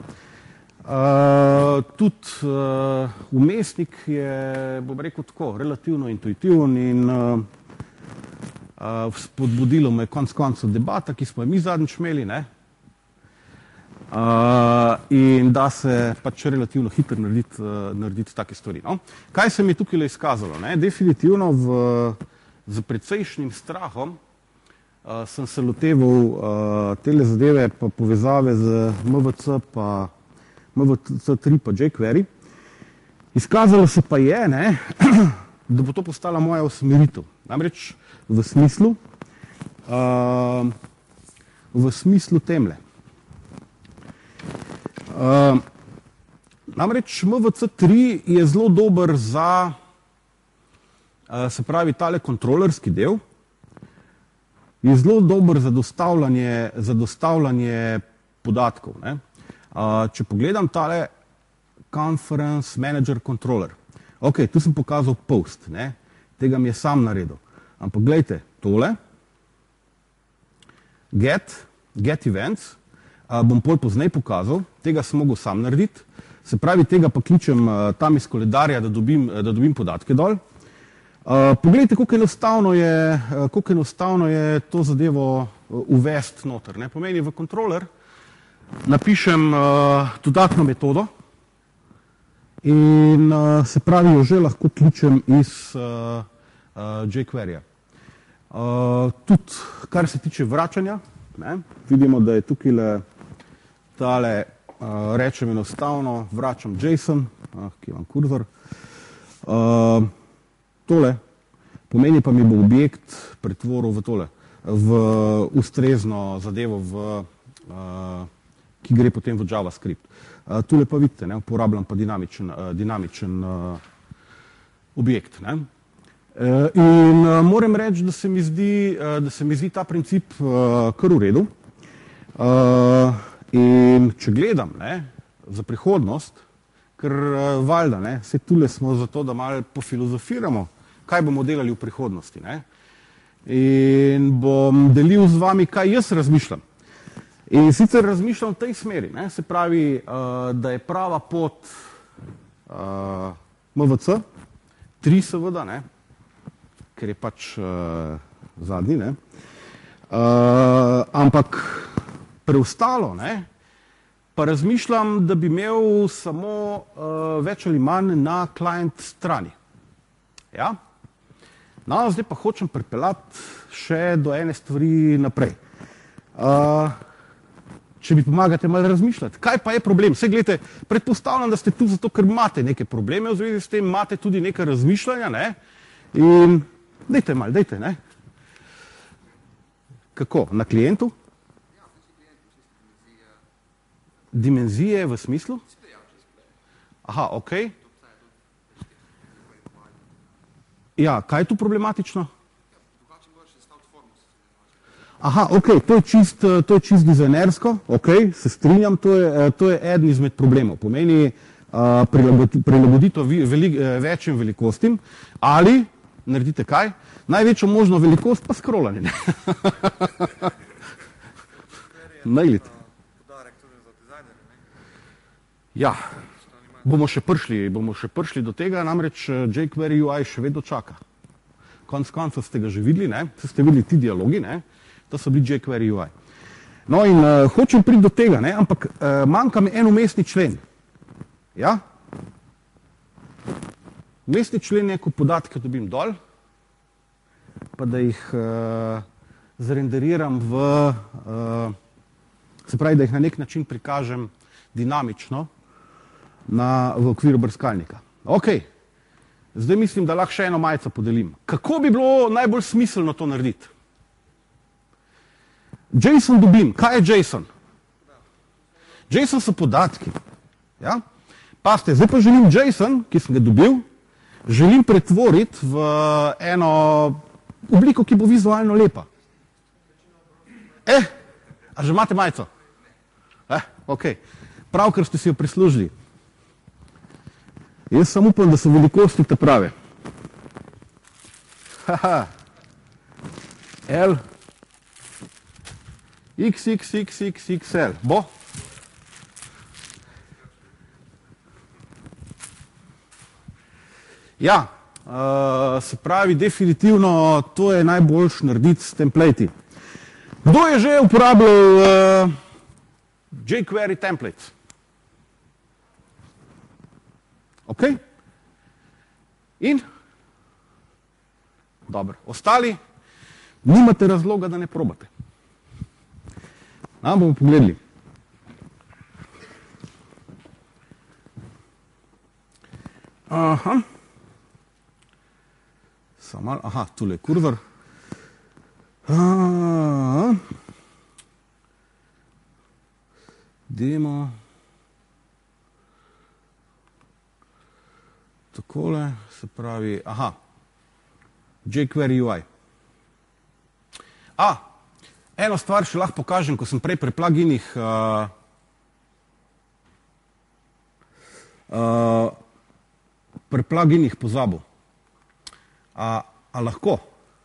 tudi vmesnik je, bom rekel tako, relativno intuitiven in spodbudilo me konec koncev debata, ki smo jo mi zadnjič imeli, ne? In da se pač relativno hitro narediti take stvari. No? Kaj se mi tukaj izkazalo? Ne? Definitivno z precejšnjim strahom sem se loteval tele zadeve pa povezave z MVC pa MVC3 pa jQuery. Izkazalo se pa je, ne, da bo to postala moja usmeritev. Namreč v smislu temle. Namreč MVC3 je zelo dober za, se pravi, tale kontrolerski del, je zelo dober za dostavljanje podatkov. Ne. Če pogledam tale Conference Manager Controller, ok, tu sem pokazal post, ne, tega mi je sam naredil. Ampak gledajte, tole, get events, bom pol poznej pokazal, tega sem mogel sam narediti, se pravi, tega pa kličem tam iz koledarja, da dobim podatke dol. Poglejte, koliko enostavno je to zadevo uvesti noter. Ne. Pomeni v kontroler, napišem dodatno metodo in se pravi, jo že lahko kličem iz jQueryja. Tudi, kar se tiče vračanja, ne, vidimo, da je tukaj tale, rečem enostavno, vračam JSON, kje imam kurzor, tole, pomeni pa mi bo objekt pretvoril v tole, v ustrezno zadevo, ki gre potem v JavaScript. Tule pa vidite, ne, uporabljam pa dinamičen objekt. Ne. In moram reči, da se mi zdi ta princip kar v redu. In če gledam, ne, za prihodnost, ker valjda, ne, vse tule smo zato, da malo pofilozofiramo, kaj bomo delali v prihodnosti. Ne. In bom delil z vami, kaj jaz razmišljam. In sicer razmišljam v tej smeri, ne, se pravi, da je prava pot MVC, 3 seveda, ne, ker je pač zadnji, ne, ampak preostalo, ne, pa razmišljam, da bi imel samo več ali manj na client strani. Ja? No, zdaj pa hočem pripeljati še do ene stvari naprej. Če mi pomagate malo razmišljati, kaj pa je problem? Saj gledajte, predpostavljam, da ste tu zato, ker imate neke probleme v zvezi s tem, imate tudi neke razmišljanja, ne? In dajte malo, dajte, ne? Kako? Na klientu? Dimenzije v smislu? Aha, ok. Ja, kaj je tu problematično? Aha, ok, to je čist dizajnersko, ok, se strinjam, to je eden izmed problemov. Pomeni prilagoditev večjim velikostim ali naredite kaj? Največjo možno velikost pa scrollanje. Nailite. Ja, bomo še prišli do tega, namreč jQuery UI še vedno čaka. Konec koncev ste ga že videli, ne? Ste videli ti dialogi, ne? To so bili jQuery UI. No in hočem priti do tega, ne? Ampak manjka mi en vmesni člen. Ja? Vmesni člen je, ko podatke dobim dol, pa da jih zrenderiram se pravi, da jih na nek način prikažem dinamično v okviru brskalnika. Ok, zdaj mislim, da lahko še eno majico podelim. Kako bi bilo najbolj smiselno to narediti? JSON dobim. Kaj je JSON? JSON so podatki. Ja? Pazite, zdaj pa želim JSON, ki sem ga dobil, želim pretvoriti v eno obliko, ki bo vizualno lepa. A že imate majico? Ok. Pravkar ste si jo prislužili. Jaz samo upam, da so velikosti te prave. L, XXXXXL. Bo? Ja, se pravi, definitivno to je najboljš narediti s templati. Kdo je že uporabljal jQuery templates? Ok? In? Dobro. Ostali? Nimate razloga, da ne probate. Bomo pogledali. Aha. Aha, tule je kurzor. Demo. takole, se pravi, jQuery UI. Eno stvar še lahko pokažem, ko sem prej pri pluginih pozabil. A lahko?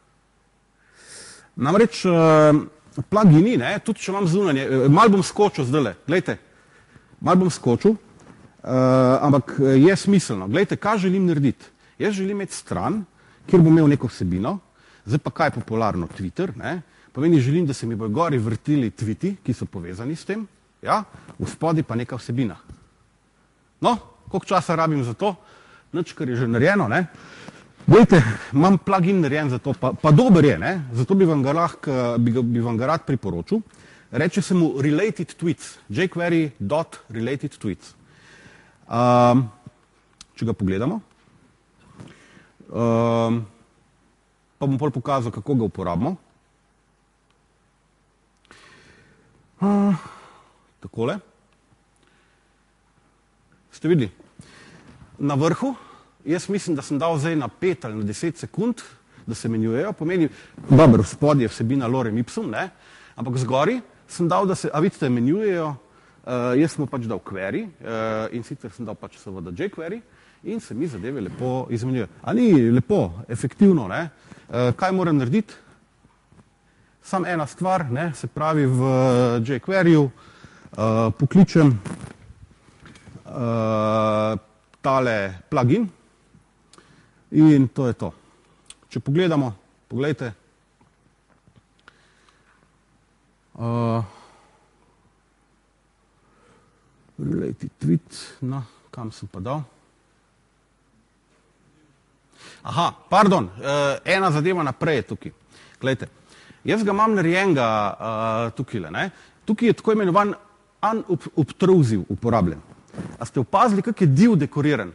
Namreč plugini, tudi če imam zunanje, malo bom skočil zdajle, glejte, malo bom skočil, ampak je smiselno. Glejte, kaj želim narediti? Jaz želim imeti stran, kjer bom imel neko vsebino, zdaj pa kaj je popularno, Twitter, pomeni želim, da se mi bojo gori vrtili tviti, ki so povezani s tem, ja, v spodaj pa neka vsebina. No, koliko časa rabim za to? Nič, kar je že narejeno, Glejte, imam plugin narejen za to, pa dober je, zato bi vam ga rad priporočil. Reče se mu Related Tweets, jQuery.related tweets. Če ga pogledamo, pa bom pol pokazal, kako ga uporabimo. Takole. Ste videli? Na vrhu, jaz mislim, da sem dal zdaj na 5 ali na 10 sekund, da se menjujejo, pomeni, dobro, v spodje je vsebina lorem ipsum, ampak zgori sem dal, da se, vidite, menjujejo, jaz sem pač dal query in sicer sem dal pač seveda jQuery in se mi zadeve lepo izmenjujejo. A ni lepo, efektivno, kaj moram narediti? Sam ena stvar, se pravi v jQueryju pokličem tale plugin in to je to. Če pogledamo, poglejte, related tweet, kam sem pa dal? Pardon, ena zadeva naprej je tukaj. Glejte, jaz ga imam narejenega tukajle, tukaj je tako imenovan unobtrusive uporabljen. A ste opazili, kak je div dekoriran?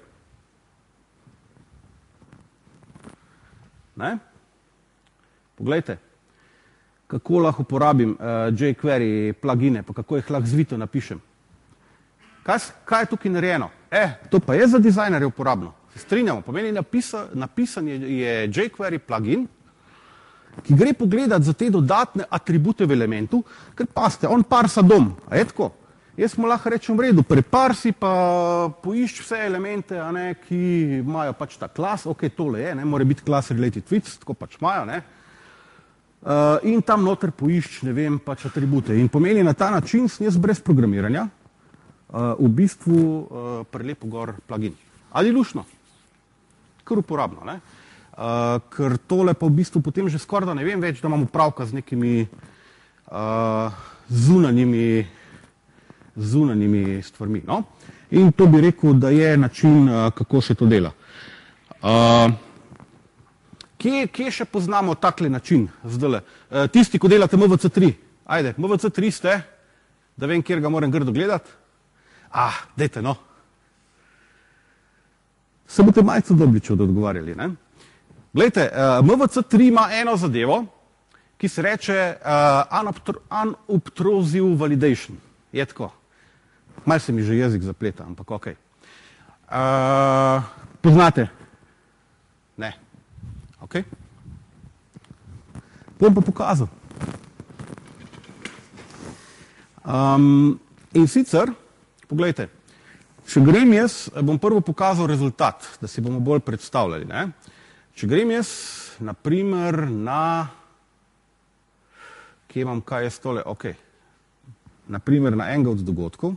Poglejte, kako lahko uporabim jQuery plugine, pa kako jih lahko zvito napišem. Kaj je tukaj narejeno? To pa je za dizajnerje uporabno. Se strinjamo, pomeni napisan je jQuery plugin, ki gre pogledati za te dodatne atribute v elementu, ker paste, on parsa dom, a je tako? Jaz mu lahko rečem v redu, preparsi pa poišči vse elemente, ki imajo pač ta klas, tole je, mora biti klas related tweets, tako pač imajo, in tam noter poišči, pač atribute. In pomeni na ta način, sem jaz brez programiranja, v bistvu prelepo gor plugin. Ali lušno? Kar uporabno, ker tole pa v bistvu potem že skoraj da ne vem več, da imam upravka z nekimi zunanjimi stvarmi. In to bi rekel, da je način, kako se to dela. Kje še poznamo takle način zdajle? Tisti, ko delate MVC3. Ajde, MVC3 ste, da vem, kjer ga moram grdo gledati. Dajte, Se boste malce dobliče odgovarjali, Glejte, MVC3 ima eno zadevo, ki se reče unobtrusive validation. Je tako. Malo se mi že jezik zapleta, ampak okej. Poznate? Ne. Okej. Bom pa pokazal. In sicer, poglejte, če grem jaz, bom prvo pokazal rezultat, da si bomo bolj predstavljali. Če grem jaz, na primer, kje imam, kaj je tole, na primer na enega od dogodkov.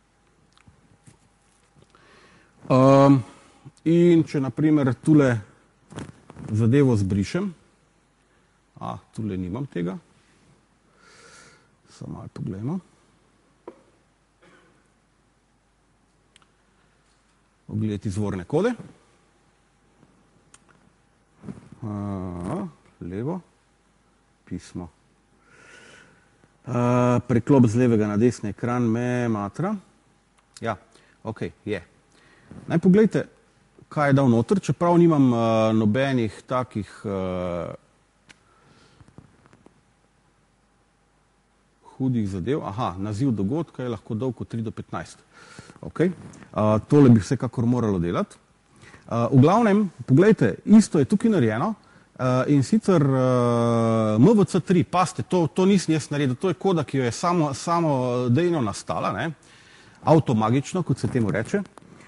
In če na primer tule zadevo zbrišem, tule nimam tega, samo malo pogledamo. Ogledati izvorne kode. Levo, pismo. Preklop z levega na desni ekran me matra. Ja, je. Naj pogledajte, kaj je dal noter, čeprav nimam nobenih takih hudih zadev. Naziv dogodka je lahko dolg od 3 do 15. Tole bi vsekakor moralo delati. V glavnem, poglejte, isto je tukaj narejeno in sicer MVC3, pazite, to nisem jaz naredil, to je koda, ki jo je samodejno nastala, ne, avtomagično, kot se temu reče.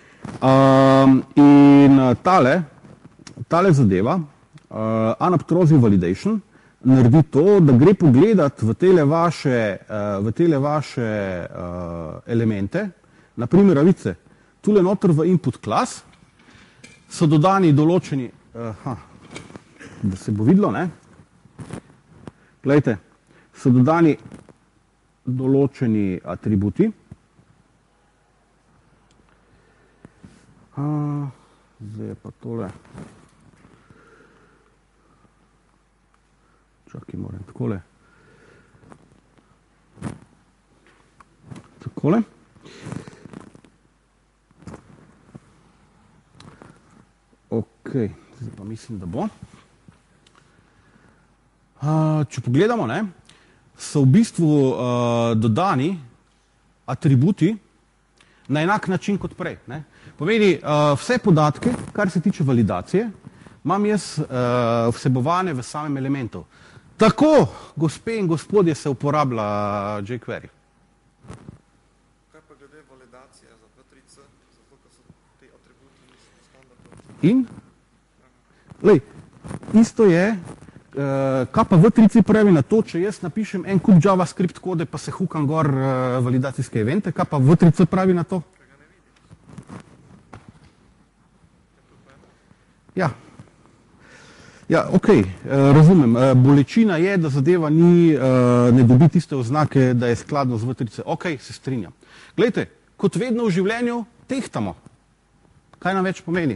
In tale zadeva, unobtrusive validation, naredi to, da gre pogledat v tele vaše elemente, naprimer, vidite, tule noter v input class so dodani določeni, da se bo videlo, ne? Glejte, so dodani določeni atributi. Zdaj je pa tole. Čakaj, moram takole. Takole. Ok, zdaj pa mislim, da bo. Če pogledamo, ne, so v bistvu dodani atributi na enak način kot prej. Ne. Pomeni, vse podatke, kar se tiče validacije, imam jaz vsebovane v samem elementu. Tako, gospe in gospodje, se uporablja jQuery. Kaj pa glede validacije za V3C, zato ker so te atributi niso standardno? In? Lej, isto je, kaj pa V3C pravi na to, če jaz napišem en kup JavaScript kode, pa se hukam gor validacijske evente, kaj pa V3C pravi na to? Ja, ok, razumem. Bolečina je, da zadeva ne dobi tiste oznake, da je skladno z V3C. Ok, se strinjam. Glejte, kot vedno v življenju, tehtamo. Kaj nam več pomeni?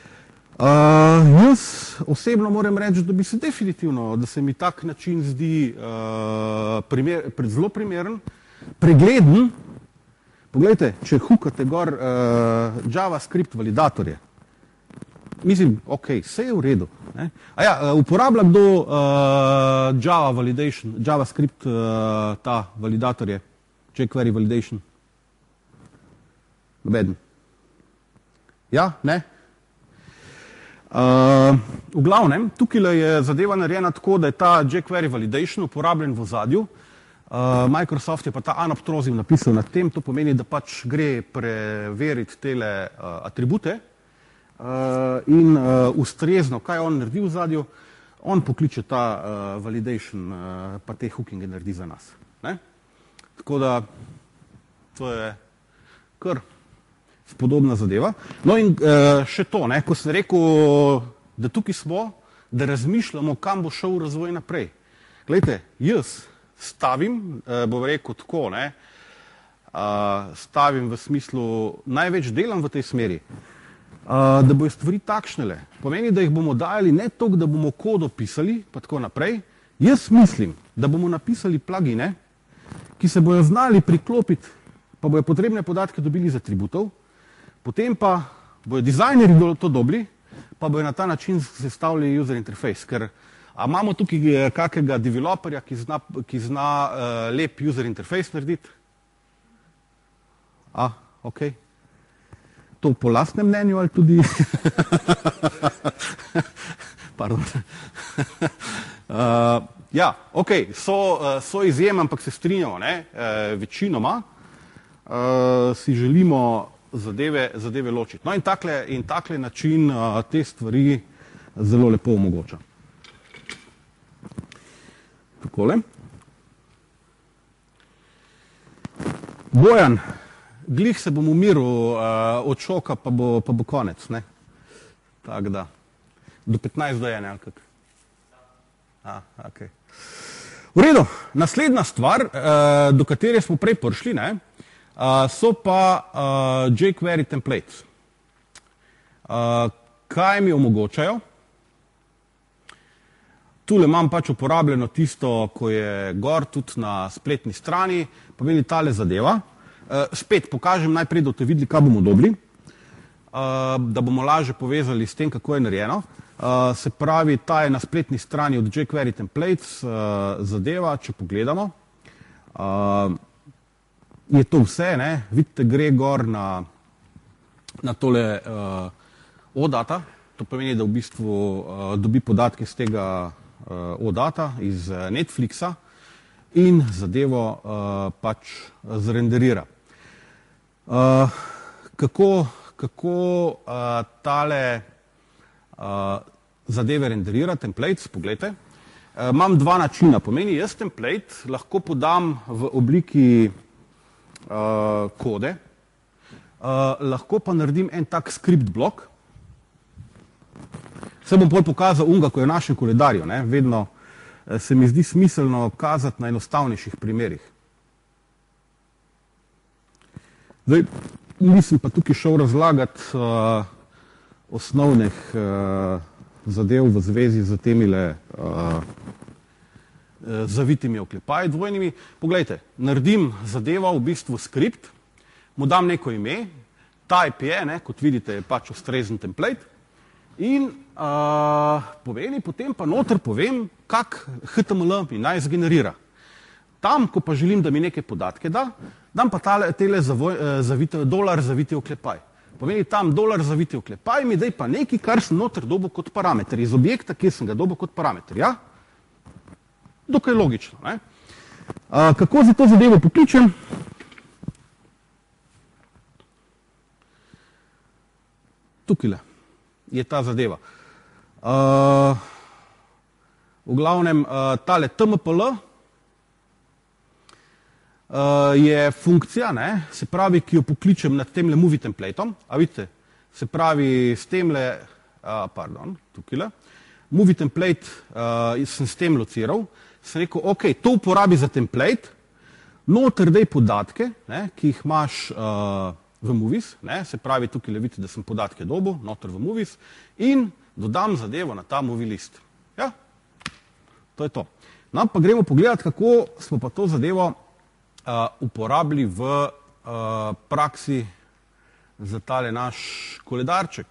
Jaz osebno moram reči, da bi se definitivno, da se mi tak način zdi zelo primeren, pregleden. Poglejte, če hukate gor JavaScript validatorje, mislim, ok, vse je v redu. Ne? Uporablja kdo Java validation, JavaScript ta validatorje, jQuery validation? Nobeden. Ja, ne? V glavnem, tukaj je zadeva narejena tako, da je ta jQuery validation uporabljen v ozadju. Microsoft je pa ta unobtrusive napisal nad tem, to pomeni, da pač gre preveriti tele atribute in ustrezno, kaj on naredi v ozadju, on pokliče ta validation pa te hookinge naredi za nas. Ne? Tako da, to je kar podobna zadeva. No in še to, ne, ko sem rekel, da tukaj smo, da razmišljamo, kam bo šel razvoj naprej. Glejte, jaz stavim, bom rekel tako, ne, stavim v smislu, največ delam v tej smeri, da bojo stvari takšnele. Pomeni, da jih bomo dajali ne toliko, da bomo kodo pisali, pa tako naprej. Jaz mislim, da bomo napisali plugine, ki se bojo znali priklopiti, pa bojo potrebne podatke dobili iz atributov, potem pa bojo dizajnerji to dobili, pa bojo na ta način sestavili user interface, ker imamo tukaj kakega developerja, ki zna lep user interface narediti? Ok. To po lastnem mnenju ali tudi? Pardon. Ja, ok, so izjeme, ampak se strinjamo, ne, večinoma si želimo zadeve ločiti. No in takle način te stvari zelo lepo omogoča. Takole. Bojan, glih se bom umiril od šoka, pa bo konec, ne? Tako da. Do 15 do 1, ali kak? Ok. V redu, naslednja stvar, do katere smo prej prišli, ne, so pa jQuery templates. Kaj mi omogočajo? Tule imam pač uporabljeno tisto, ko je gor tudi na spletni strani, pomeni tale zadeva. Spet pokažem najprej, da boste videli, kaj bomo dobili, da bomo lažje povezali s tem, kako je narejeno. Se pravi, ta je na spletni strani od jQuery templates zadeva, če pogledamo. Je to vse, ne? Vidite, gre gor na tole OData, to pomeni, da v bistvu dobi podatke iz tega OData, iz Netflixa in zadevo pač zrenderira. Kako tale zadeve renderira, templates, pogledajte. Imam dva načina, pomeni jaz template lahko podam v obliki kode, lahko pa naredim en tak script blok. Se bom bolj pokazal unga, ko je v našem koledarju, ne? Vedno se mi zdi smiselno kazati na enostavnejših primerih. Zdaj, nisem pa tukaj šel razlagati osnovnih zadev v zvezi z temile zavitimi oklepaji dvojnimi. Poglejte, naredim zadevo, v bistvu skript, mu dam neko ime, type je, ne, kot vidite, je pač ustrezen template in potem pa noter povem, kak HTML mi naj zgenerira. Tam, ko pa želim, da mi neke podatke da, dam pa tele dolar zaviti oklepaj. Pomeni tam dolar zaviti oklepaj, mi daj pa nekaj, kar sem noter dobil kot parameter, iz objekta, kjer sem ga dobil kot parameter. Ja? Dokaj logično. Ne? Kako za to zadevo pokličem? Tukajle je ta zadeva. V glavnem, tale TMPL je funkcija, ne, se pravi, ki jo pokličem nad temle movie templateom, a vidite, se pravi, s temle, tukajle, movie template sem s tem lociral, sem rekel, ok, to uporabi za template, noter daj podatke, ne, ki jih imaš v movies, ne, se pravi, tukaj vidite, da sem podatke dobil, noter v movies, in dodam zadevo na ta movie list. Ja, to je to. No, pa gremo pogledati, kako smo pa to zadevo uporabili v praksi za tale naš koledarček.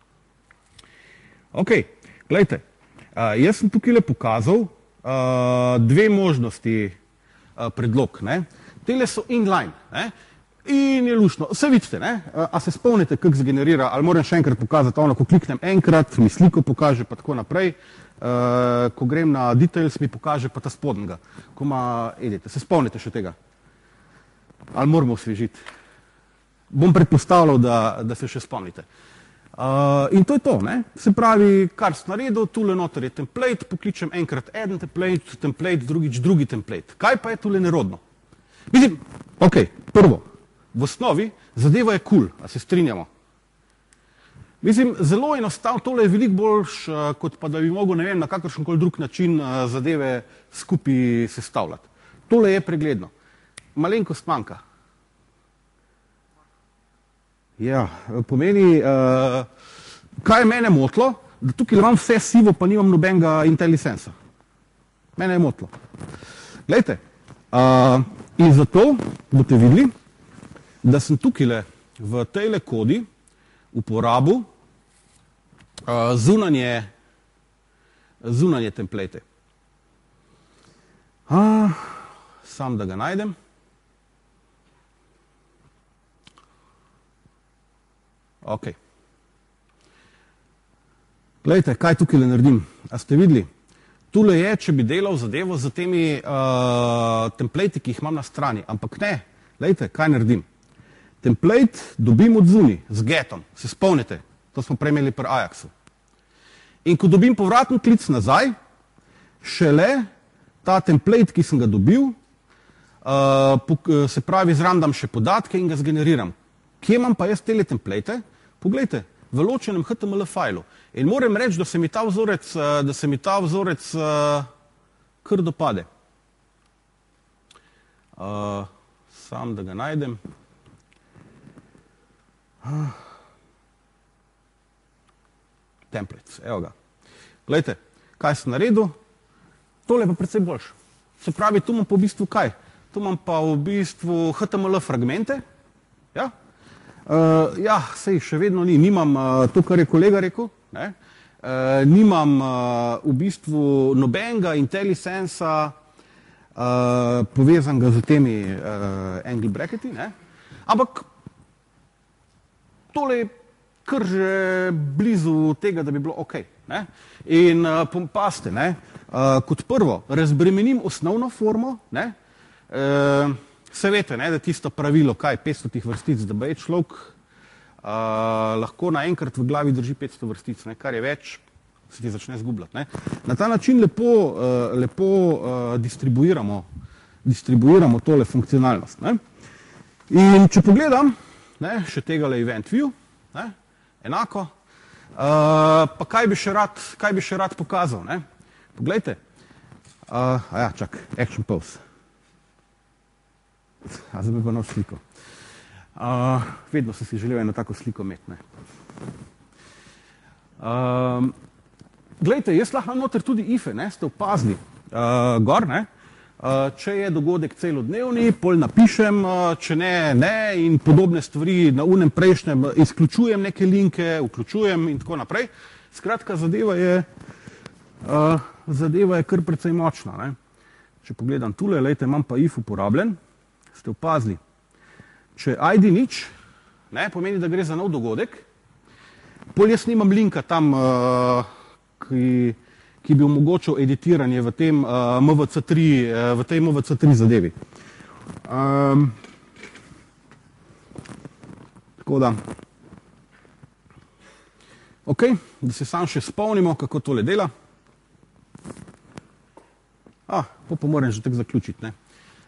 Ok, gledajte, jaz sem tukaj pokazal dve možnosti predlog. Ne? Tele so inline, ne? In je luštno. Vse vidite, ne? A se spomnite, kako zgenerira, ali moram še enkrat pokazati, ono, ko kliknem enkrat, mi sliko pokaže, pa tako naprej. Ko grem na details, mi pokaže pa ta spodnjega. Ko ima edite, se spomnite še tega? Ali moramo osvežiti? Bom predpostavljal, da se še spomnite. In to je to, ne? Se pravi, kar sem naredil, tule noter je template, pokličem enkrat eden template, drugič drugi template. Kaj pa je tule nerodno? Mislim, ok, prvo, v osnovi zadeva je cool, a se strinjamo? Mislim, zelo enostavno, tole je veliko boljš, kot pa da bi mogel, ne vem, na kakršenkoli drug način zadeve skupaj sestavljati. Tole je pregledno. Malenkost manjka. Ja, pomeni, kaj je mene motilo, da tukaj imam vse sivo, pa nimam nobenega IntelliSensa. Mene je motilo. Glejte, in zato boste videli, da sem tukaj v tejle kodi uporabil zunanje template. Sam da ga najdem. Ok. Glejte, kaj tukaj naredim. A ste videli? Tule je, če bi delal zadevo z temi template, ki jih imam na strani. Ampak ne. Glejte, kaj naredim. Template dobim od zunaj, z getom. Se spomnite? To smo prej imeli pri Ajaxu. In ko dobim povratni klic nazaj, šele ta template, ki sem ga dobil, se pravi, zrandam še podatke in ga zgeneriram. Kje imam pa jaz tele template? Poglejte, v ločenem HTML fajlu. In moram reči, da se mi ta vzorec kar dopade. Sam da ga najdem. Templates, evo ga. Glejte, kaj sem naredil? Tole je pa precej boljše. Se pravi, tu imam pa v bistvu kaj? Tu imam pa v bistvu HTML fragmente. Ja? Ja, sej še vedno ni. Nimam to, kar je kolega rekel. Ne? Nimam v bistvu nobenega IntelliSensa povezanega z temi angle bracketi. Ne? Ampak tole kar že blizu tega, da bi bilo ok. Ne? In pazite, kot prvo, razbremenim osnovno formo, ne? Se veste, ne, da tisto pravilo, kaj 500 vrstic, da bi človek lahko naenkrat v glavi drži 500 vrstic, ne, kar je več, se ti začne zgubljati. Ne. Na ta način lepo distribuiramo tole funkcionalnost. Ne. In če pogledam, ne, še tega event view, ne, enako, pa kaj bi še rad pokazal. Ne. Poglejte, action pose. Zdaj bi pa nov sliko. Vedno sem si želel eno tako sliko imeti. Glejte, jaz lahko noter tudi ife, ne, ste opazili, gor, ne, če je dogodek celodnevni, pol napišem, če ne, in podobne stvari na unem prejšnjem, izključujem neke linke, vključujem in tako naprej. Skratka, zadeva je kar precej močna. Ne. Če pogledam tule, lejte, imam pa if uporabljen, ste opazili. Če ID nič, ne, pomeni, da gre za nov dogodek, pol jaz nimam linka tam, ki bi omogočil editiranje v tem MVC3 zadevi. Tako da, ok, da se sam še spomnimo, kako tole dela. Pa moram že tako zaključiti, ne.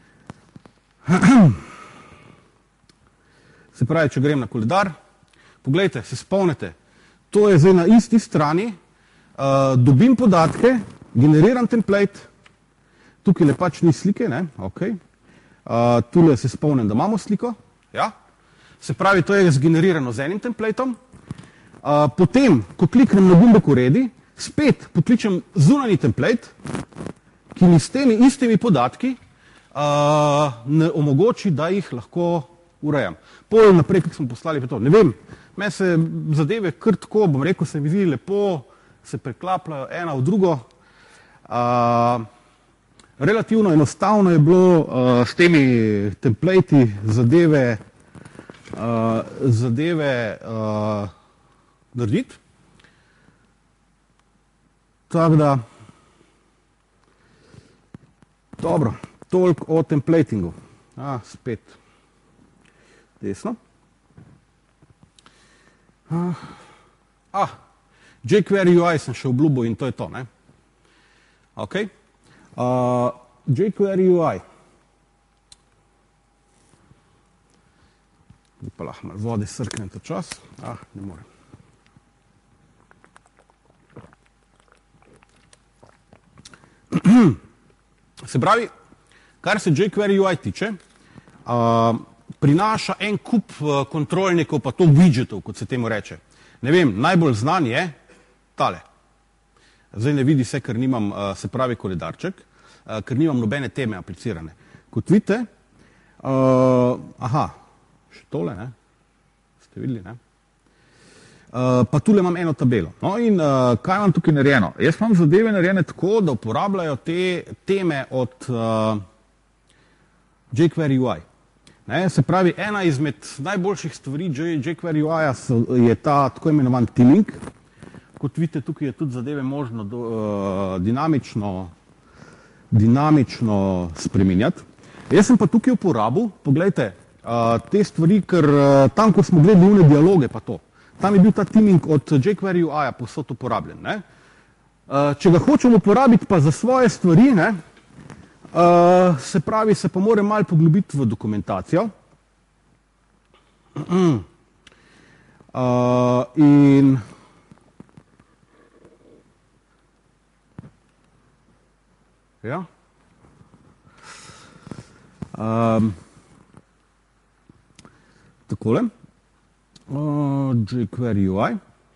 Se pravi, če grem na koledar, poglejte, se spomnite, to je zdaj na isti strani, dobim podatke, generiram template, tukaj le pač ni slike, ne, ok, tule se spomnim, da imamo sliko, ja, se pravi, to je zgenerirano z enim templateom, potem, ko kliknem na gumbek uredi, spet pokličem zunanji template, ki mi s temi istimi podatki ne omogoči, da jih lahko urejam. Pol naprej, kako smo poslali, pa to. Ne vem, meni se zadeve kar tako, bom rekel, se mi zdi lepo, se preklapljajo ena v drugo. Relativno enostavno je bilo s temi templati zadeve narediti. Tako da, dobro, toliko o templatingu. Spet desno. jQuery UI sem še obljubil in to je to, ne? Ok. jQuery UI. Pa lahko malo vode srknem ta čas. Ne morem. Se pravi, kar se jQuery UI tiče, prinaša en kup kontrolnikov, pa to widgetov, kot se temu reče. Ne vem, najbolj znan je tale. Zdaj ne vidi se, ker nimam, se pravi, koledarček, ker nimam nobene teme aplicirane. Kot vidite, še tole, ne? Ste videli, ne? Pa tule imam eno tabelo. No in kaj imam tukaj narejeno? Jaz imam zadeve narejene tako, da uporabljajo te teme od jQuery UI. Ne, se pravi, ena izmed najboljših stvari jQuery UI-ja je ta tako imenovan tiling. Kot vidite, tukaj je tudi zadeve možno dinamično spreminjati. Jaz sem pa tukaj uporabil, poglejte, te stvari, ker tam, ko smo gledali une dialoge, pa to, tam je bil ta tiling od jQuery UI-ja povsod uporabljen. Ne. Če ga hočem uporabiti pa za svoje stvari, ne, se pravi, se pa moram malo poglobiti v dokumentacijo. In ja. Takole. jQuery UI.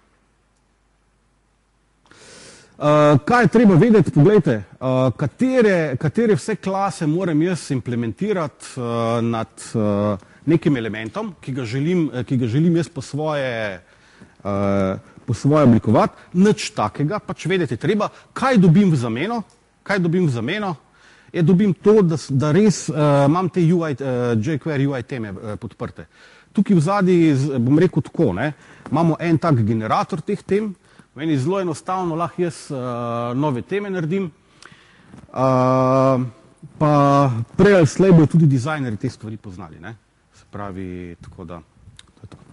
Kaj je treba vedeti, poglejte, katere vse klase moram jaz implementirati nad nekim elementom, ki ga želim jaz po svoje oblikovati. Nič takega, pač vedeti treba, kaj dobim v zameno, dobim to, da res imam te jQuery UI teme podprte. tukaj v zadnji, bom rekel tako, ne, imamo en tak generator teh tem, meni zelo enostavno lahko jaz nove teme naredim, pa prej ali slej bodo tudi dizajnerji te stvari poznali, ne, se pravi, tako da, to je to.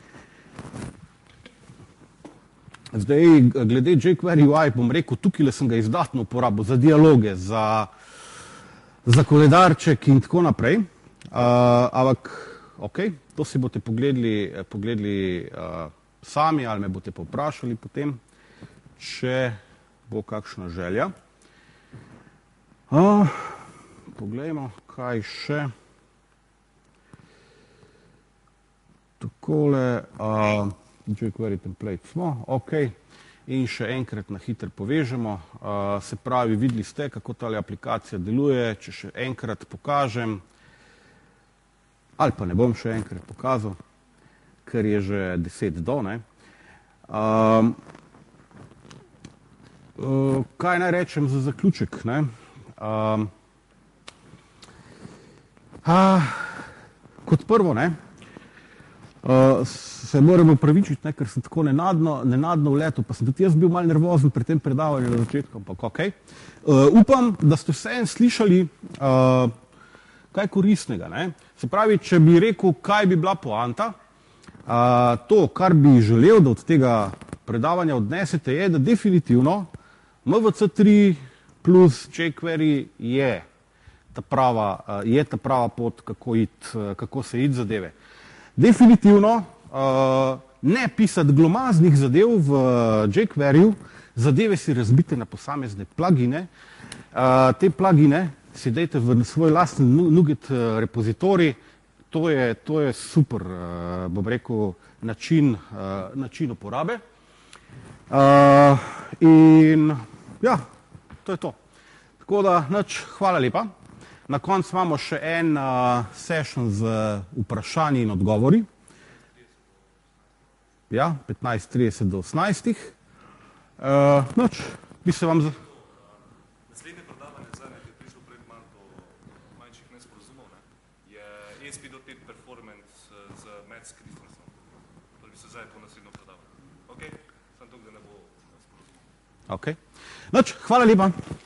Zdaj, glede jQuery UI, bom rekel, tukaj sem ga izdatno uporabil za dialoge, za koledarček in tako naprej, ampak, ok, to si boste pogledali sami ali me boste povprašali potem, če bo kakšna želja. Poglejmo, kaj še. Takole, jQuery template smo, ok. In še enkrat na hitro povežemo. Se pravi, videli ste, kako tale aplikacija deluje, če še enkrat pokažem, ali pa ne bom še enkrat pokazal, ker je že 10 do, ne. Kaj naj rečem za zaključek, ne? Kot prvo, ne, se moram opravičiti, ne, ker sem tako nenadno vletel, pa sem tudi jaz bil malo nervozen pri tem predavanju na začetku, ampak ok. Upam, da ste vseeno slišali kaj koristnega, ne. Se pravi, če bi rekel, kaj bi bila poanta, to, kar bi želel, da od tega predavanja odnesete, je, da definitivno MVC3 plus jQuery je ta prava pot, kako se iti zadeve. Definitivno ne pisati glomaznih zadev v jQueryju, zadeve si razbite na posamezne plugine, te plugine si dajte v svoj lasten NuGet repozitorij, to je super, bom rekel, način uporabe. In ja, to je to. Tako da, nič, hvala lepa. Na koncu imamo še en session z vprašanji in odgovori. Ja, 15:30 do 18. Nič, bi se vam... Naslednje predavanje zadnje, ki je prišlo pred malo do manjših nesporazumov, ne, je ASP.NET Performance z Mads Christensenom. To bi se zdaj po naslednjo predavanje. Ok, samo to, da ne bo nesporazumov. Ok. Nič, hvala lepa.